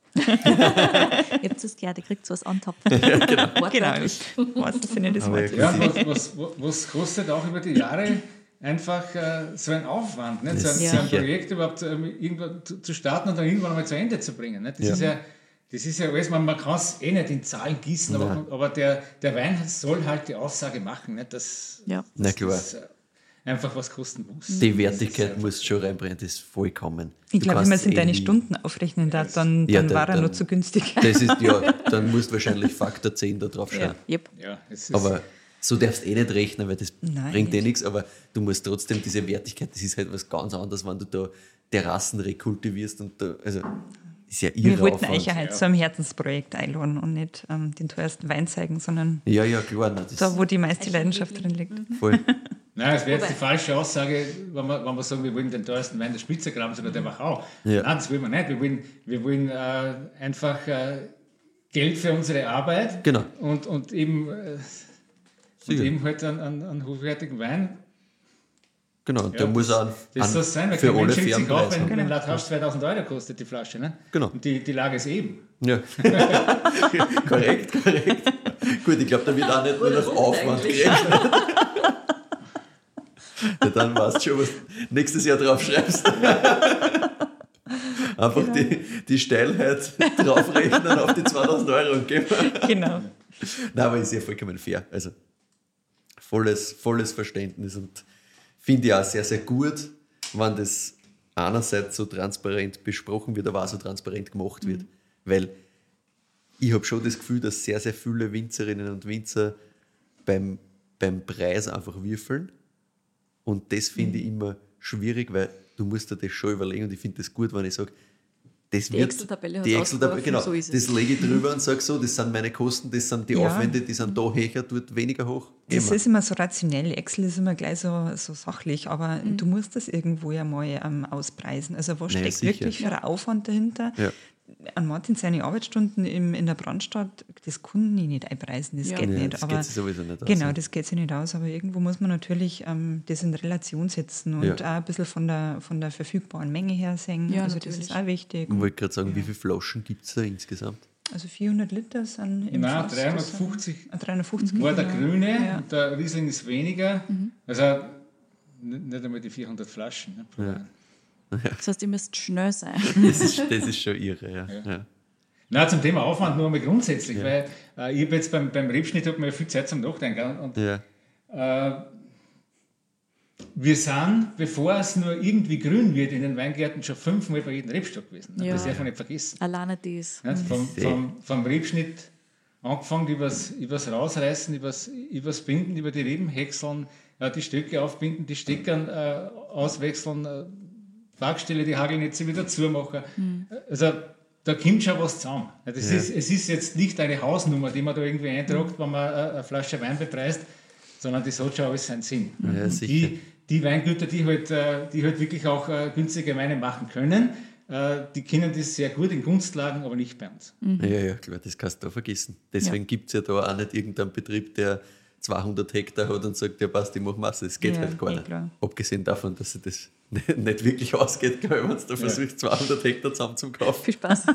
gratis. Ihr habt es gehört, ihr kriegt was antapfen. Ja, genau. Genau, im wahrsten Sinne des Aber Wortes. Ja, was, was, was kostet auch über die Jahre einfach äh, so ein Aufwand, nicht? So, ein, ja. so ein Projekt überhaupt ähm, irgendwann zu, zu starten und dann irgendwann einmal zu Ende zu bringen. Nicht? Das ja. ist ja Das ist ja alles, man, man kann es eh nicht in Zahlen gießen, aber, aber der, der Wein soll halt die Aussage machen, nicht? Dass, ja. Na klar. das einfach was kosten muss. Die Wertigkeit muss schon reinbringen, das ist vollkommen. Ich glaube, wenn man es in deine Stunden aufrechnen darf, dann, dann ja, da, war er dann, noch zu günstig. Das ist, ja, dann musst du wahrscheinlich Faktor zehn da drauf schauen. Ja. Yep. Ja, es ist aber so darfst du eh nicht rechnen, weil das Nein, bringt nicht. eh nichts, aber du musst trotzdem diese Wertigkeit, das ist halt was ganz anderes, wenn du da Terrassen rekultivierst und da, also ist ja irre Wir wollten Aufwand. euch ja heute zu einem Herzensprojekt einladen und nicht ähm, den teuersten Wein zeigen, sondern Ja, ja, klar. Nein, das da, wo die meiste Echt Leidenschaft Liebling. drin liegt. voll. Nein, es wäre jetzt Wobei- die falsche Aussage, wenn wir, wenn wir sagen, wir wollen den teuersten Wein der Spitze graben, sondern der Wachau. Ja. Nein, das wollen wir nicht. Wir wollen, wir wollen äh, einfach äh, Geld für unsere Arbeit Genau. und, und, eben, äh, und Sicher. eben halt einen, einen, einen hochwertigen Wein. Genau, und Ja, der muss auch Das soll an, sein, weil für kein alle Mensch schickt fairen sich auf, Preis wenn, haben. wenn laut Haus zweitausend Euro kostet die Flasche. Ne? Genau. Und die, die Lage ist eben. Ja. korrekt, korrekt. Gut, ich glaube, da wird auch nicht nur nach Aufwand eigentlich. gerechnet. Ja, dann weißt du schon, was du nächstes Jahr drauf schreibst. Einfach die, die Steilheit draufrechnen auf die zweitausend Euro und geben. Genau. Nein, aber ist ja vollkommen fair. Also volles, volles Verständnis und finde ich auch sehr, sehr gut, wenn das einerseits so transparent besprochen wird, aber auch so transparent gemacht wird. Weil ich habe schon das Gefühl, dass sehr, sehr viele Winzerinnen und Winzer beim, beim Preis einfach würfeln. Und das finde ich immer schwierig, weil du musst dir das schon überlegen und ich finde das gut, wenn ich sage, das Die wird, Excel-Tabelle hat die Excel-Tabelle, ausgeworfen, genau, so ist das es. lege ich drüber und sage so, das sind meine Kosten, das sind die Ja. Aufwände, die sind da höher, dort weniger hoch. Das Immer. ist immer so rationell. Excel ist immer gleich so, so sachlich, aber du musst das irgendwo ja mal ähm, auspreisen. Also was Naja, steckt sicher. wirklich für ein Aufwand dahinter? Ja. An Martin seine Arbeitsstunden im, in der Brandstadt, das kann ich nicht einpreisen, das Ja. geht Ja, nicht. das aber geht sich sowieso nicht aus, Genau, ja. das geht sich nicht aus, aber irgendwo muss man natürlich ähm, das in Relation setzen und Ja. auch ein bisschen von der, von der verfügbaren Menge her sehen. Ja, also das natürlich. ist auch wichtig. Ich wollte gerade sagen, wie viele Flaschen gibt es da insgesamt? Also vierhundert Liter sind im Nein, Fass. das dreihundertfünfzig sind- äh, dreihundertfünfzig. war der genau. Grüne Ja. und der Riesling ist weniger. Also nicht, nicht einmal die vierhundert Flaschen. Ne, pro Wein. Das heißt, ihr müsst schnell sein. Das ist, das ist schon irre, ja. ja. Ja. Na, zum Thema Aufwand nur einmal grundsätzlich, weil äh, ich habe jetzt beim, beim Rebschnitt hat mir viel Zeit zum Nachdenken. Und ja. äh, wir sind, bevor es nur irgendwie grün wird, in den Weingärten schon fünfmal bei jedem Rebstock gewesen. Ja. Das darf man nicht vergessen. Alleine das. Ja, vom, Sehr. vom, vom Rebschnitt angefangen, übers, übers Rausreißen, übers, übers Binden, über die Reben häckseln, äh, die Stöcke aufbinden, die Steckern äh, auswechseln, äh, Waagstelle, die Hagelnetze wieder zumachen. Also da kommt schon was zusammen. Ja, das Ja. ist, es ist jetzt nicht eine Hausnummer, die man da irgendwie eintragt, wenn man äh, eine Flasche Wein bepreist, sondern das hat schon alles seinen Sinn. Ja, Und sicher. die, die Weingüter, die halt, äh, die halt wirklich auch äh, günstige Weine machen können, äh, die kennen das sehr gut in Gunstlagen, aber nicht bei uns. Ja, ja, klar, das kannst du auch vergessen. Deswegen gibt es ja da auch nicht irgendeinen Betrieb, der zweihundert Hektar hat und sagt, ja passt, ich mache Masse. Das geht Ja, halt gar eh nicht. klar. Abgesehen davon, dass sich das nicht, nicht wirklich ausgeht, glaube ich, wenn du da versuchst, zweihundert Hektar zusammenzukaufen. Viel Spaß.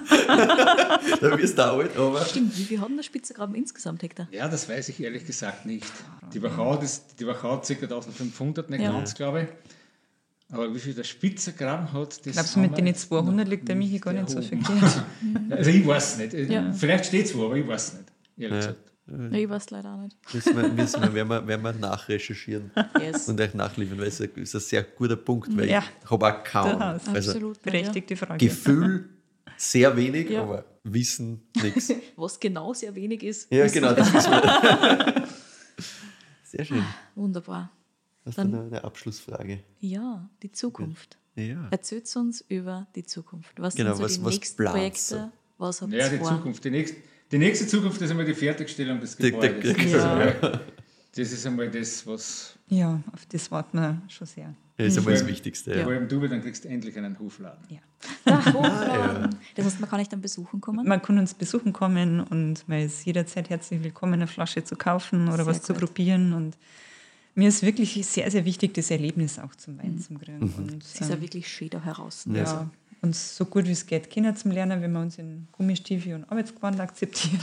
Da wirst du auch alt, aber Stimmt, wie viel hat denn der Spitzengraben insgesamt, Hektar? Ja, das weiß ich ehrlich gesagt nicht. Die Wachau, das, die Wachau hat ca. eintausendfünfhundert, nicht Ja. ganz, glaube ich. Aber wie viel der Spitzengraben hat, das Ich glaube, so haben mit wir den zweihundert liegt der noch Michi gar nicht so erhoben. verkehrt. Also ich weiß nicht. Ja. Vielleicht steht es wo, aber ich weiß nicht. Ehrlich Ja. gesagt. Ja, ich weiß leider auch nicht. müssen wir, müssen wir, werden, wir, werden wir nachrecherchieren Yes. und euch nachliefern, weil es ist ein- ist ein sehr guter Punkt, weil Ja. ich habe auch kaum. Durchaus. Also Absolut. Berechtigte Frage. Gefühl sehr wenig, Ja. aber Wissen nichts. Ja. Was genau sehr wenig ist. Ja, wissen genau, wir. das wissen wir. Sehr schön. Wunderbar. Hast du Dann- noch eine Abschlussfrage? Ja, die Zukunft. Ja. Erzählt uns über die Zukunft. Was Genau, sind so was- die was nächsten planst Projekte? Was habt ihr Ja, die vor? Zukunft. Die nächste, die nächste Zukunft ist einmal die Fertigstellung des Die- die- Gebäudes. die- Ja. Das ist einmal das, was. Ja, auf das warten wir schon sehr. Das ist einmal das Mhm. Wichtigste. Vor Ja. allem du, dann kriegst du endlich einen Hofladen. Ja. Der Hofladen. Das heißt, man kann euch dann besuchen kommen? Man kann uns besuchen kommen und man ist jederzeit herzlich willkommen, eine Flasche zu kaufen oder Sehr was zu gut. probieren. Und mir ist wirklich sehr, sehr wichtig, das Erlebnis auch zum Wein zu kriegen. Und, Es ist ja ähm, wirklich schön da heraus. Ja. ja, uns so gut wie es geht kennenzulernen, wenn man uns in Gummistiefel und Arbeitsgewand akzeptiert.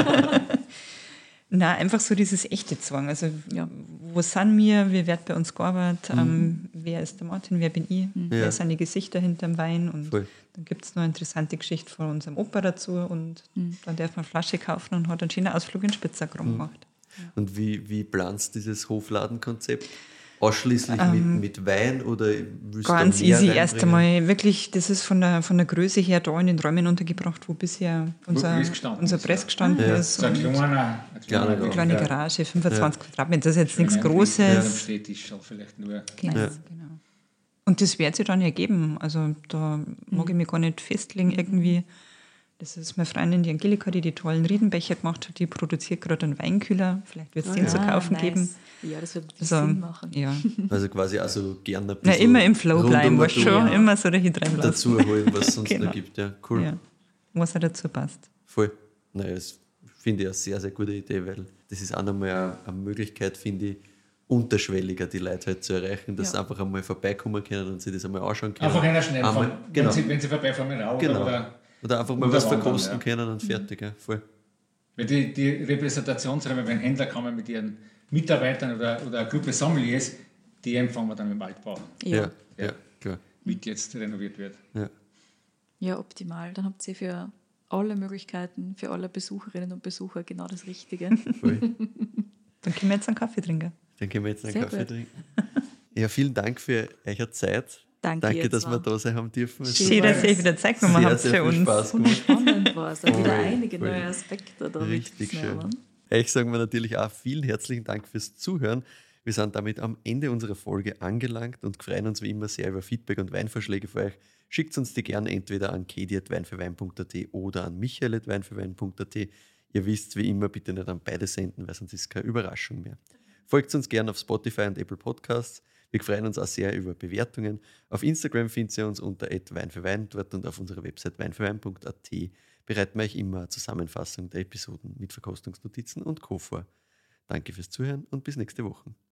Nein, einfach so dieses echte Zwang. Also, Ja. wo sind wir? Wie wird bei uns gearbeitet? Ähm, wer ist der Martin? Wer bin ich? Ja. Wer sind die Gesichter hinterm Wein? Und Voll. dann gibt es noch eine interessante Geschichte von unserem Opa dazu. Und dann darf man eine Flasche kaufen und hat einen schönen Ausflug in Spitzergraben gemacht. Und wie, wie planst du dieses Hofladenkonzept? Ausschließlich mit, mit Wein oder willst du Ganz da mehr easy. Erst reinbringen? einmal wirklich, das ist von der, von der Größe her da in den Räumen untergebracht, wo bisher unser, Press gestanden unser ist, Press ja. gestanden Ja. ist. So ein Und kleiner, ein Kleiner kleiner Raum. kleine ja. Garage, fünfundzwanzig Quadratmeter, das ist jetzt nichts Ein Großes. Stehtisch vielleicht nur. Genau. Ja. genau. Und das wird sich dann ergeben. Also da mag ich mich gar nicht festlegen irgendwie. Das ist meine Freundin, die Angelika, die die tollen Riedenbecher gemacht hat. Die produziert gerade einen Weinkühler. Vielleicht wird es den zu kaufen nice. geben. Ja, das wird Also, Sinn machen. ja. Also quasi also gerne ein Na, bisschen immer im Flow rund um bleiben, die weißt du Tour schon. Ja. Immer so dahin reinlassen. dazu holen, was es sonst Genau. noch gibt. Ja, cool. Ja. Was auch dazu passt. Voll. Naja, das finde ich eine sehr, sehr gute Idee, weil das ist auch nochmal eine, eine Möglichkeit, finde ich, unterschwelliger die Leute halt zu erreichen, dass Ja. sie einfach einmal vorbeikommen können und sich das einmal anschauen können. Einfach einer schnell Einmal- fahren, genau. wenn, sie, wenn sie vorbeifahren mit dem Auto Genau. oder. Oder einfach mal oder was wandern, verkosten ja. können und fertig. Ja, voll. Weil die, die Repräsentationsräume, wenn Händler kommen mit ihren Mitarbeitern oder, oder eine Gruppe Sommeliers, die empfangen wir dann im Altbau, Ja. Ja, ja, Ja. klar. mit jetzt renoviert wird. Ja. Ja, optimal. Dann habt ihr für alle Möglichkeiten, für alle Besucherinnen und Besucher genau das Richtige. Voll. Dann können wir jetzt einen Kaffee trinken. Dann können wir jetzt einen Sehr Kaffee gut. trinken. Ja, vielen Dank für eure Zeit. Danke, Danke, ihr dass zwei. wir da sein haben dürfen. Es Schön, dass ihr euch wieder Zeit genommen sehr, habt sehr für viel uns. Spaß Und gemacht. spannend war es. Auch wieder Voll, einige voll. neue Aspekte da Richtig mitzunehmen. schön. Euch sagen wir natürlich auch vielen herzlichen Dank fürs Zuhören. Wir sind damit am Ende unserer Folge angelangt und freuen uns wie immer sehr über Feedback und Weinvorschläge für euch. Schickt uns die gerne entweder an kedi at weinfürwein punkt at oder an michael at weinfürwein punkt at. Ihr wisst wie immer, bitte nicht an beide senden, weil sonst ist es keine Überraschung mehr. Folgt uns gerne auf Spotify und Apple Podcasts. Wir freuen uns auch sehr über Bewertungen. Auf Instagram findet ihr uns unter at weinfürwein dort und auf unserer Website weinfürwein punkt at bereiten wir euch immer eine Zusammenfassung der Episoden mit Verkostungsnotizen und Co. vor. Danke fürs Zuhören und bis nächste Woche.